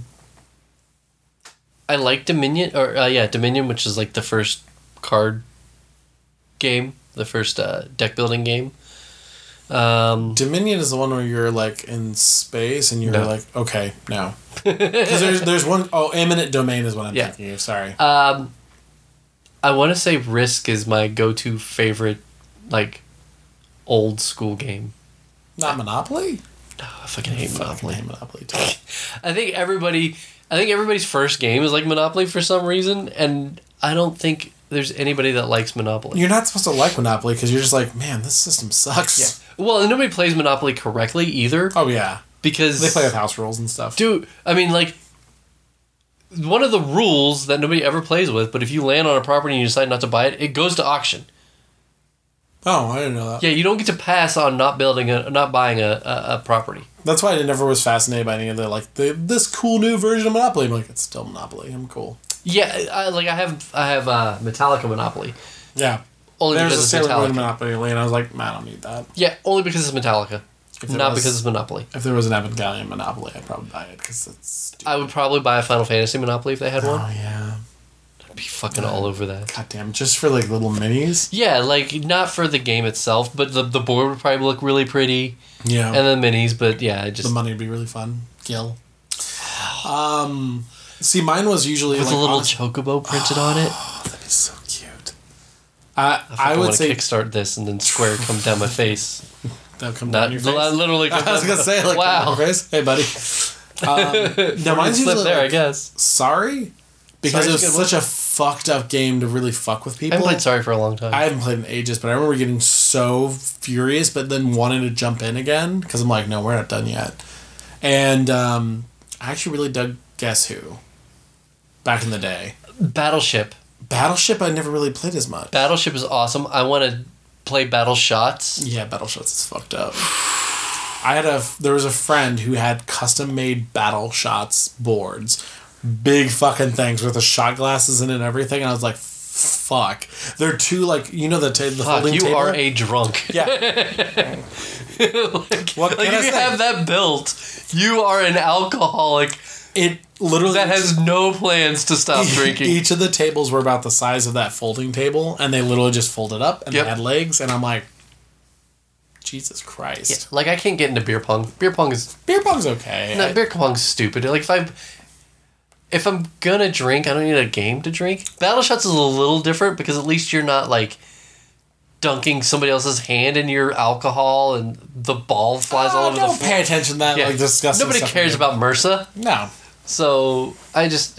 like Dominion, Dominion, which is like the first card game, the first deck building game. Dominion is the one where you're like in space and you're like, okay, no. Because there's one, Eminent Domain is what I'm thinking of, sorry. I want to say Risk is my go-to favorite, like, old school game. Not Monopoly? No, I fucking hate Monopoly. I hate Monopoly too. I think everybody's first game is like Monopoly for some reason, and I don't think there's anybody that likes Monopoly. You're not supposed to like Monopoly because you're just like, man, this system sucks. Yeah. Well, and nobody plays Monopoly correctly either. Oh, yeah. Because... They play with house rules and stuff. Dude, I mean, like... One of the rules that nobody ever plays with, but if you land on a property and you decide not to buy it, it goes to auction. Oh, I didn't know that. Yeah, you don't get to pass on not buying a property. That's why I never was fascinated by any of this cool new version of Monopoly. I'm like, it's still Monopoly. I'm cool. Yeah, I have Metallica Monopoly. Yeah. Only There's because a it's Sailor Moon Metallica. Monopoly, and I was like, man, I don't need that. Yeah, only because it's Metallica. Because it's Monopoly. If there was an Evangelion Monopoly, I'd probably buy it because it's stupid. I would probably buy a Final Fantasy Monopoly if they had one. Oh, yeah. I'd be fucking all over that. Goddamn, just for like little minis? Yeah, like not for the game itself, but the board would probably look really pretty. Yeah. And the minis, but yeah, The money would be really fun. Gil. See, mine was usually with like a little chocobo printed on it. Oh, that'd be so cute. I would want say to kickstart this and then Square comes down my face. that'll come Not down your face. literally. I was gonna say like wow. down your face. Hey, buddy. No, mine's slip usually there, like, I guess. Sorry, because Sorry's it was such a fucked up game to really fuck with I people. haven't played Sorry for a long time. I haven't played in ages, but I remember getting so furious, but then wanting to jump in again because I'm like, no, we're not done yet. And I actually really dug Guess Who back in the day. Battleship. Battleship, I never really played as much. Battleship is awesome. I want to play Battle Shots. Yeah, Battle Shots is fucked up. There was a friend who had custom made Battle Shots boards, big fucking things with the shot glasses in it and everything, and I was like, fuck. They're two like the folding table. You are a drunk. Yeah. What can I say? Have that built, you are an alcoholic. It literally that has no plans to stop drinking. Each of the tables were about the size of that folding table, and they literally just folded up and they had legs, and I'm like, Jesus Christ. Yeah, like I can't get into beer pong. Beer pong's okay. No, beer pong's stupid. Like if I'm gonna drink, I don't need a game to drink. Battle Shots is a little different because at least you're not like dunking somebody else's hand in your alcohol and the ball flies all over the floor. Don't pay attention to that like disgusting Nobody stuff cares about MRSA. No. So I just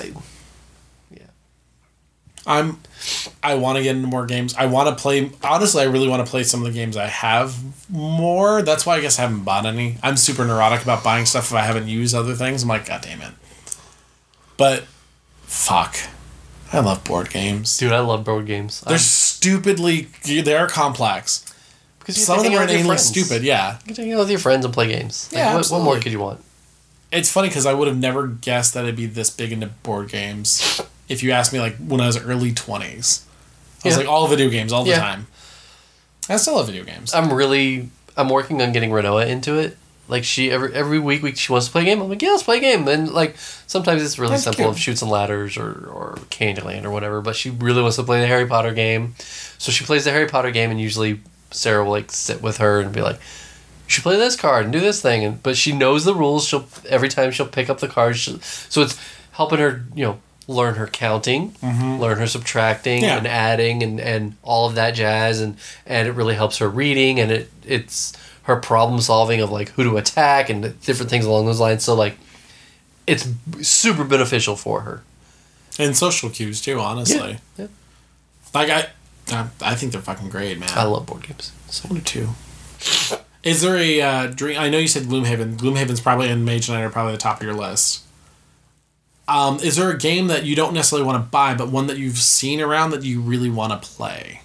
I want to get into more games. I want to play. Honestly, I really want to play some of the games I have more. That's why I guess I haven't bought any. I'm super neurotic about buying stuff if I haven't used other things. I'm like, God damn it. But, fuck. I love board games. Dude, I love board games. They are complex. Because some of them are inanely stupid, yeah. You can hang out with your friends and play games. Yeah, what more could you want? It's funny because I would have never guessed that I'd be this big into board games if you asked me like when I was early 20s. I was like all video games all the time. I still love video games. I'm working on getting Renoa into it. Like she every week she wants to play a game. I'm like, yeah, let's play a game. And like sometimes it's really simple of Chutes and Ladders or Candyland or whatever. But she really wants to play the Harry Potter game, so she plays the Harry Potter game. And usually Sarah will like sit with her and be like, you should play this card and do this thing. But she knows the rules. Every time she'll pick up the cards. So it's helping her, learn her counting, learn her subtracting and adding and all of that jazz. And it really helps her reading. And it's her problem solving of like who to attack and different things along those lines. So like it's super beneficial for her. And social cues too, honestly. Yeah. Like I think they're fucking great, man. I love board games. So do too. Is there a dream? I know you said Gloomhaven. Gloomhaven's probably and Mage Knight are probably the top of your list. Is there a game that you don't necessarily want to buy, but one that you've seen around that you really want to play?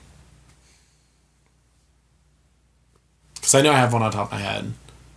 Because I know I have one on top of my head.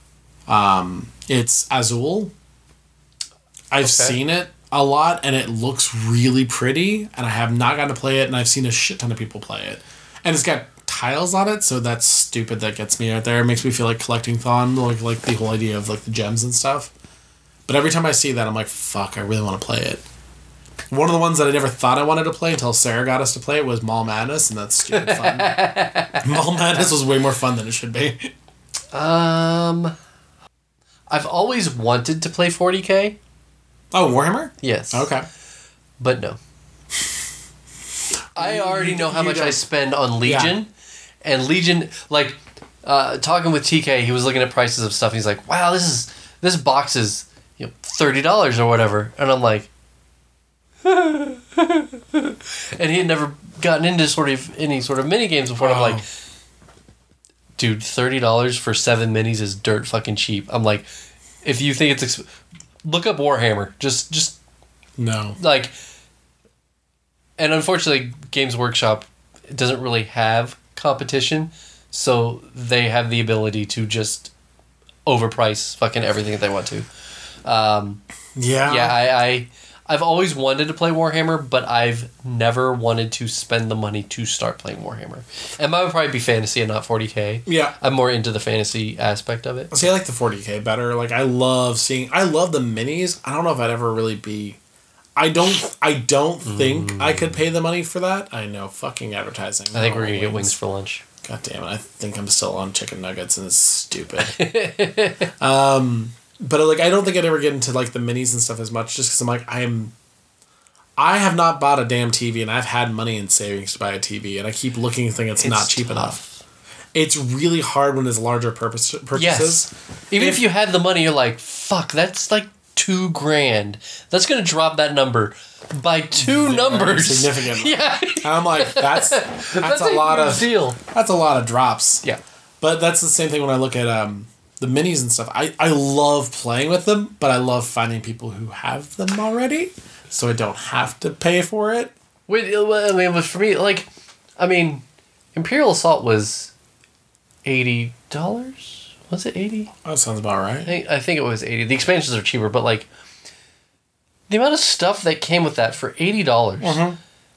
It's Azul. I've seen it a lot, and it looks really pretty, and I have not gotten to play it, and I've seen a shit ton of people play it. And it's got tiles on it, so that's stupid. That gets me out there. It makes me feel like collecting Thon, like the whole idea of like the gems and stuff. But every time I see that, I'm like, fuck, I really want to play it. One of the ones that I never thought I wanted to play until Sarah got us to play it was Mall Madness, and that's stupid fun. Mall Madness was way more fun than it should be. I've always wanted to play 40K. Oh, Warhammer? Yes. Okay. But no. I already know how much I don't- spend on Legion, and Legion, like, talking with TK, he was looking at prices of stuff, and he's like, wow, this box is, $30 or whatever, and I'm like, and he had never gotten into any sort of mini games before, and I'm like, dude, $30 for 7 minis is dirt fucking cheap. I'm like, if you think it's look up Warhammer. Just no. like, and unfortunately, Games Workshop doesn't really have competition, so they have the ability to just overprice fucking everything that they want to. Yeah, I've always wanted to play Warhammer, but I've never wanted to spend the money to start playing Warhammer. And mine would probably be fantasy and not 40K. Yeah. I'm more into the fantasy aspect of it. See, I like the 40K better. Like, I love the minis. I don't know if I'd ever really be... I don't think I could pay the money for that. I know, fucking advertising. I think we're going to get wings for lunch. God damn it. I think I'm still on chicken nuggets and it's stupid. But like, I don't think I'd ever get into like the minis and stuff as much, just because I'm like, I have not bought a damn TV, and I've had money in savings to buy a TV, and I keep looking and thinking it's not cheap enough. It's really hard when there's larger purchases. Yes. Even if you had the money, you're like, fuck, that's like $2,000. That's gonna drop that number by two numbers significantly. Yeah. And I'm like, that's a lot of deal. That's a lot of drops. Yeah. But that's the same thing when I look at the minis and stuff. I love playing with them, but I love finding people who have them already, so I don't have to pay for it. Wait, I mean, but for me, like, Imperial Assault was $80. Was it 80? That sounds about right. I think it was 80. The expansions are cheaper, but like the amount of stuff that came with that for $80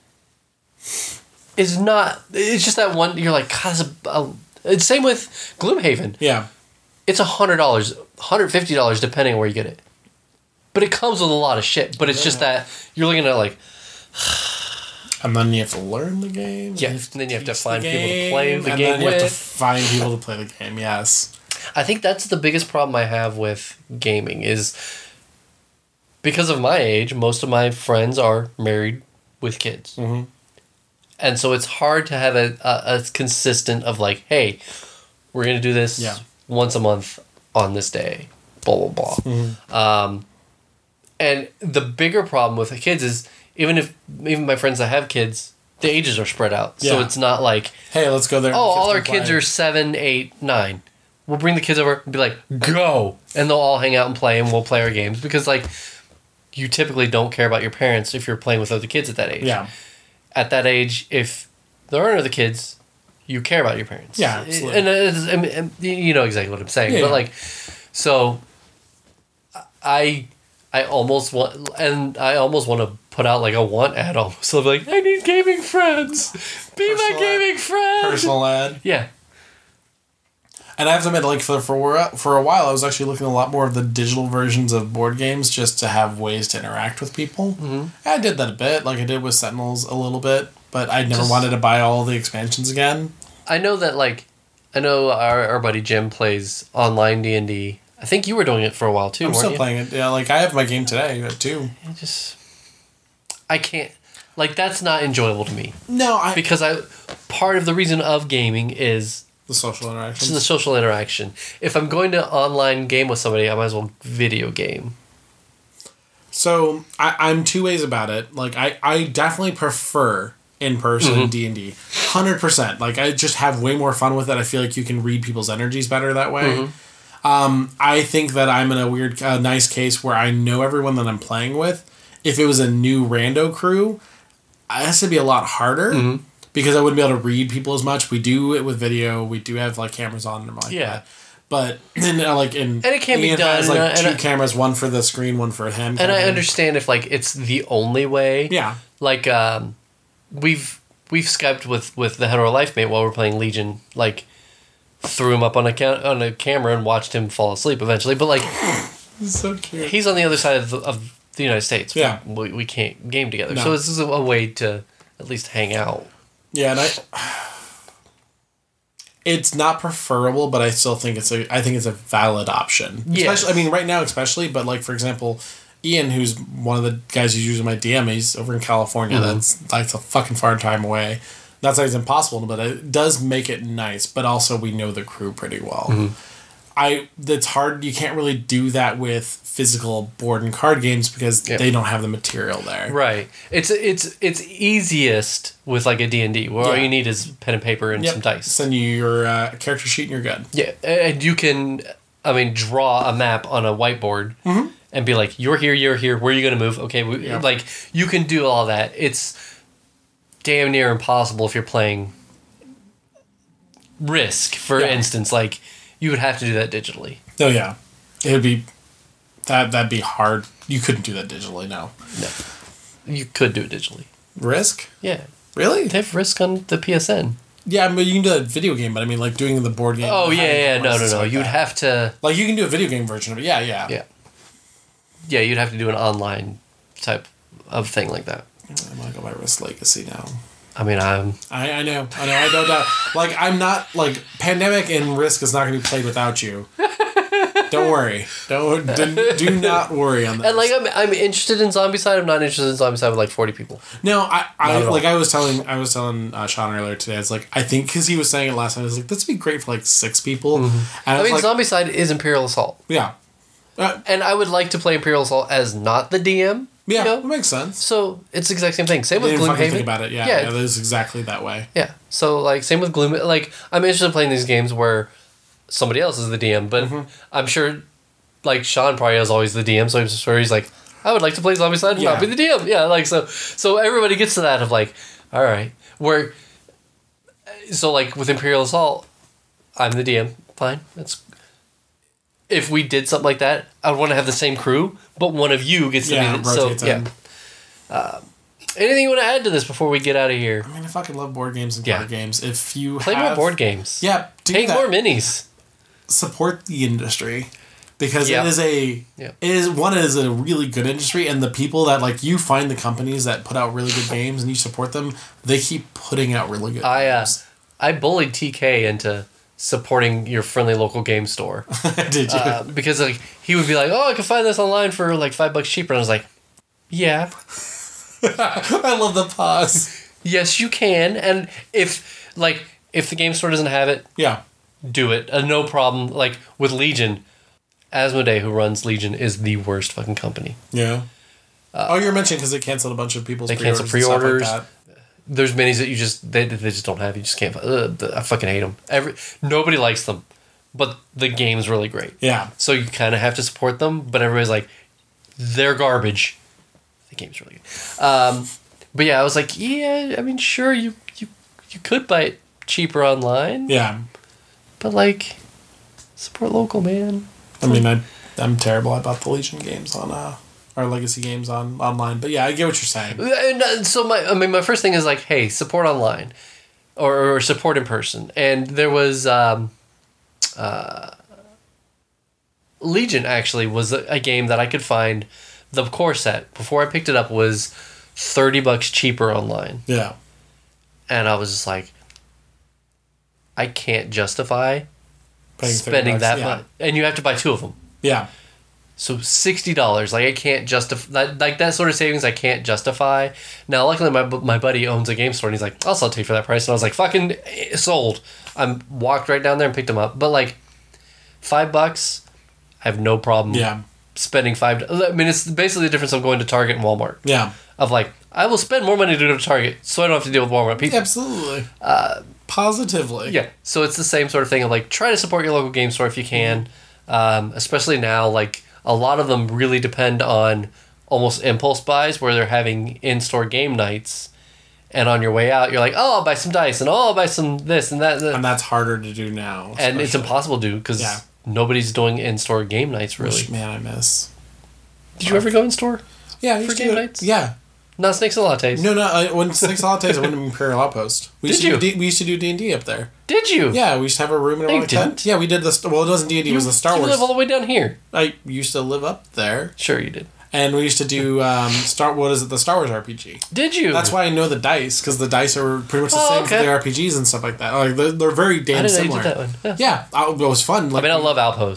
is not. It's just that one. You're like, God, it's same with Gloomhaven. Yeah. It's $100, $150 depending on where you get it. But it comes with a lot of shit. But it's just that you're looking at like. And then you have to learn the game. Yeah, and then you have to find people to game, play the and game then you with. have to find people to play the game. Yes. I think that's the biggest problem I have with gaming is because of my age, most of my friends are married with kids. Mm-hmm. And so it's hard to have a consistent of like, hey, we're going to do this once a month on this day, blah, blah, blah. Mm-hmm. And the bigger problem with the kids is even my friends that have kids, the ages are spread out. So it's not like, hey, let's go there. Oh, all our kids are 7, 8, 9. We'll bring the kids over and be like, go! And they'll all hang out and play, and we'll play our games. Because, like, you typically don't care about your parents if you're playing with other kids at that age. Yeah. At that age, if there aren't other kids, you care about your parents. Yeah, absolutely. And you know exactly what I'm saying. Yeah, but, like, so, I almost want to put out, like, a want ad almost. So I'm like, I need gaming friends! Be my gaming friend! Personal ad. Yeah. And I have to admit, like, for a while, I was actually looking at a lot more of the digital versions of board games just to have ways to interact with people. Mm-hmm. I did that a bit, like I did with Sentinels a little bit, but I never wanted to buy all the expansions again. I know that, like, our buddy Jim plays online D&D. I think you were doing it for a while, too, weren't you? I'm still playing it. Yeah, like, I have my game today, too. I can't... Like, that's not enjoyable to me. No, Because part of the reason of gaming is... The social interaction. The social interaction. If I'm going to online game with somebody, I might as well video game. So, I'm two ways about it. Like, I definitely prefer in-person D&D. 100%. Like, I just have way more fun with it. I feel like you can read people's energies better that way. I think that I'm in a nice case where I know everyone that I'm playing with. If it was a new rando crew, it has to be a lot harder. Because I wouldn't be able to read people as much. We do it with video. We do have like cameras on and like that. But then and it can be done. Has, like two cameras, one for the screen, one for him. And I understand if like it's the only way. Yeah. Like we've Skyped with the hetero life mate while we're playing Legion. Like threw him up on a camera and watched him fall asleep eventually. But like so cute. He's on the other side of the United States. Yeah. We can't game together. No. So this is a way to at least hang out. Yeah, and it's not preferable, but I still think it's a valid option. Yeah. Especially, I mean, right now especially, but like for example, Ian, who's one of the guys who's using my DM, he's over in California. Mm-hmm. That's a fucking far time away. Not saying it's impossible, but it does make it nice. But also, we know the crew pretty well. It's hard. You can't really do that with physical board and card games because they don't have the material there. Right. It's easiest with like a D&D where all you need is pen and paper and some dice. Send you your character sheet and you're good. Yeah, and you can, draw a map on a whiteboard and be like, you're here, where are you going to move? Okay, like, you can do all that. It's damn near impossible if you're playing Risk, for instance. Like, you would have to do that digitally. Oh, yeah. It would be... That'd be hard. You couldn't do that digitally, no. No. You could do it digitally. Risk? Yeah. Really? They have Risk on the PSN. Yeah, but you can do that video game, but like doing the board game. Oh, yeah. No. Like you would have to... Like, you can do a video game version of it. Yeah. Yeah, you'd have to do an online type of thing like that. I'm going to go by Risk Legacy now. I know. I don't doubt. Like, I'm not... Like, Pandemic and Risk is not going to be played without you. Don't worry. Do not worry on that. And like I'm interested in Zombicide. I'm not interested in Zombicide with like 40 people. No, I was telling Sean earlier today. It's like I think because he was saying it last time. I was like, this would be great for like 6 people. Mm-hmm. And Zombicide is Imperial Assault. Yeah. And I would like to play Imperial Assault as not the DM. Yeah, that makes sense. So it's the exact same thing. Same with Gloomhaven. Think about it. Yeah, it is exactly that way. Yeah. So like same with Gloom. Like I'm interested in playing these games where somebody else is the DM, but I'm sure, like, Sean probably is always the DM, so I'm sure he's like, I would like to play Zombicide and not be the DM. Yeah, like, so everybody gets to that of, like, all right. So, like, with Imperial Assault, I'm the DM. Fine. If we did something like that, I would want to have the same crew, but one of you gets to be the... So, anything you want to add to this before we get out of here? I fucking love board games and card games. If you play more board games. Yeah. Take more minis. Support the industry because it is a really good industry, and the people that like you find the companies that put out really good games and you support them, they keep putting out really good games. I bullied TK into supporting your friendly local game store. Did you? Because like he would be like, oh, I can find this online for like $5 cheaper, and I was like, yeah. I love the pause. Yes, you can, and if the game store doesn't have it, do it. No problem. Like, with Legion, Asmodee, who runs Legion, is the worst fucking company. Yeah. You're mentioning because they canceled a bunch of people's pre-orders. They canceled pre-orders. Like there's minis that you just... They just don't have. You just can't... I fucking hate them. Nobody likes them. But the game's really great. Yeah. So you kind of have to support them, but everybody's like, they're garbage. The game's really good. But yeah, I was like, sure, you could buy it cheaper online. Yeah. But, like, support local, man. I'm terrible. I bought the Legion games on, our Legacy games online. But yeah, I get what you're saying. And so my first thing is like, hey, support online. Or support in person. And there was, Legion, actually, was a game that I could find. The core set, before I picked it up, was $30 cheaper online. Yeah. And I was just like, I can't justify spending that much. And you have to buy 2 of them. Yeah. So $60. Like, I can't justify... Like, that sort of savings I can't justify. Now, luckily, my buddy owns a game store, and he's like, I'll sell it to you for that price. And I was like, fucking sold. I walked right down there and picked them up. But, like, $5, I have no problem spending $5... I mean, it's basically the difference of going to Target and Walmart. Yeah. Of, like, I will spend more money to go to Target, so I don't have to deal with Walmart people. Absolutely. Positively. Yeah. So it's the same sort of thing of, like, try to support your local game store if you can. Especially now, like, a lot of them really depend on almost impulse buys where they're having in-store game nights, and on your way out, you're like, oh, I'll buy some dice, and I'll buy some this and that. And that's harder to do now. Especially. And it's impossible to do because nobody's doing in-store game nights, really. Which, man, I miss. Did you ever go in-store? Yeah. For game nights? Yeah. Not Snakes and Lattes. No. When Snakes and Lattes, I went to Imperial Outpost. We used to do D&D up there. Did you? Yeah, we used to have a room in a tent. Yeah, we did this. Well, it wasn't D&D. It was the Star Wars. You live all the way down here. I used to live up there. Sure, you did. And we used to do the Star Wars RPG. Did you? That's why I know the dice, because the dice are pretty much the same for the RPGs and stuff like that. Like they're very damn similar. I didn't know you did that one. Yeah, it was fun. Like, I love Outpost.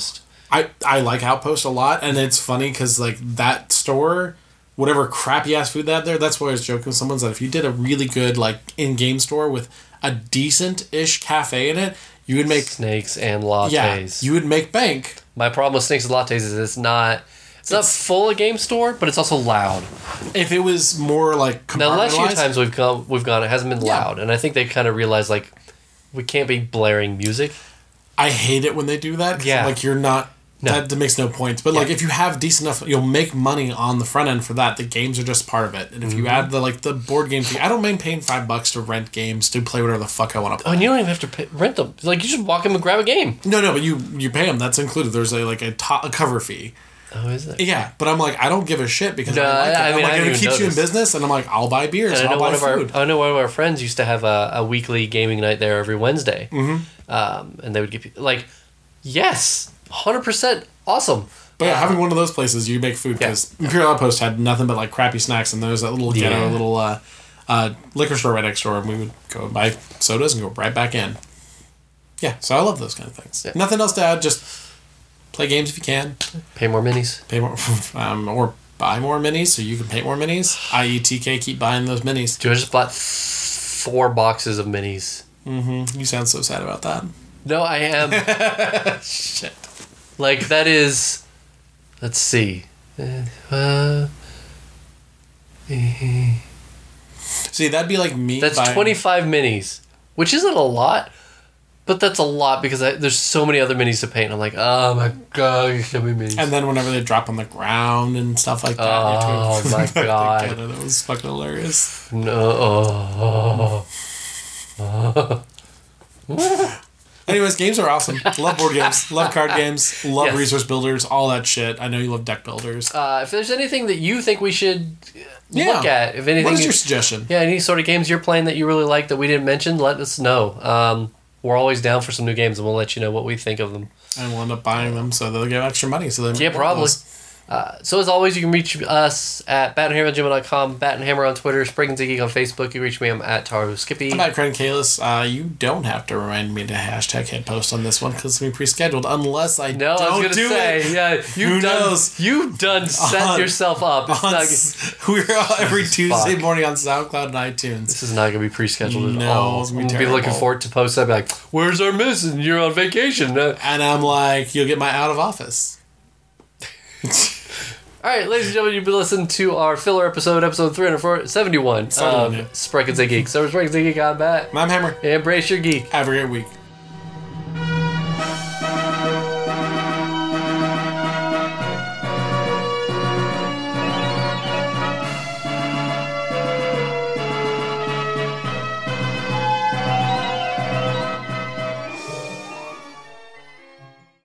I like Outpost a lot, and it's funny because like that store, whatever crappy ass food they had there, that's why I was joking with someone that if you did a really good like in-game store with a decent-ish cafe in it, you would make snakes and lattes. Yeah, you would make bank. My problem with snakes and lattes is it's not full of game store, but it's also loud. If it was more like compartmentalized, now, the last few times we've gone, it hasn't been loud, and I think they kind of realized like we can't be blaring music. I hate it when they do that. Yeah, like you're not. No. That makes no point. But like if you have decent enough, you'll make money on the front end for that. The games are just part of it. And if you add the board game fee, I don't mind paying $5 to rent games to play whatever the fuck I want to play. Oh, and you don't even have to rent them. Like you just walk in and grab a game. No, but you pay them. That's included. There's a cover fee. Oh, is it? Yeah, but I'm like, I don't give a shit because I mean, it keeps you in business, and I'm like, I'll buy beers, and I'll buy food. I know one of our friends used to have a weekly gaming night there every Wednesday, and they would give people like, yes, 100% awesome. But yeah, having one of those places, you make food because Imperial Outpost had nothing but like crappy snacks, and there was that little ghetto little liquor store right next door, and we would go and buy sodas and go right back in. Yeah, so I love those kind of things. Yeah. Nothing else to add, just play games if you can. Pay more minis. Pay more, or buy more minis so you can paint more minis. I.e. TK, keep buying those minis. Dude, I just bought 4 boxes of minis. Mm-hmm. You sound so sad about that. No, I am. Shit. Like, that is... Let's see. See, that'd be like me That's 25 minis, which isn't a lot. But that's a lot because there's so many other minis to paint. And I'm like, oh my god, you show me minis. And then whenever they drop on the ground and stuff like that. Oh my god. That was fucking hilarious. No. Anyways, games are awesome. Love board games. Love card games. Love resource builders. All that shit. I know you love deck builders. If there's anything that you think we should look at. If anything, what is your suggestion? Yeah, any sort of games you're playing that you really like that we didn't mention, let us know. We're always down for some new games, and we'll let you know what we think of them. And we'll end up buying them so they'll get extra money. So they probably. So as always, you can reach us at batandhammer@gmail.com, Bat&Hammer on Twitter, Spriggins Geek on Facebook. You can reach me, I'm at Taro Skippy. I'm at Craig Kalis. You don't have to remind me to hashtag hit post on this one because it's been pre-scheduled unless I don't I was gonna do say, it. Yeah, Who knows? You've done set yourself up. We're every Tuesday morning on SoundCloud and iTunes. This is not going to be pre-scheduled at all. It's I'm going to be looking forward to post that. Be like, where's our miss? And you're on vacation. And I'm like, you'll get my out of office. All right, ladies and gentlemen, you've been listening to our filler episode 371 of Spriggins Geek. So, Spriggins Geek, I'm Bat. I'm Hammer. Embrace your geek. Have a great week.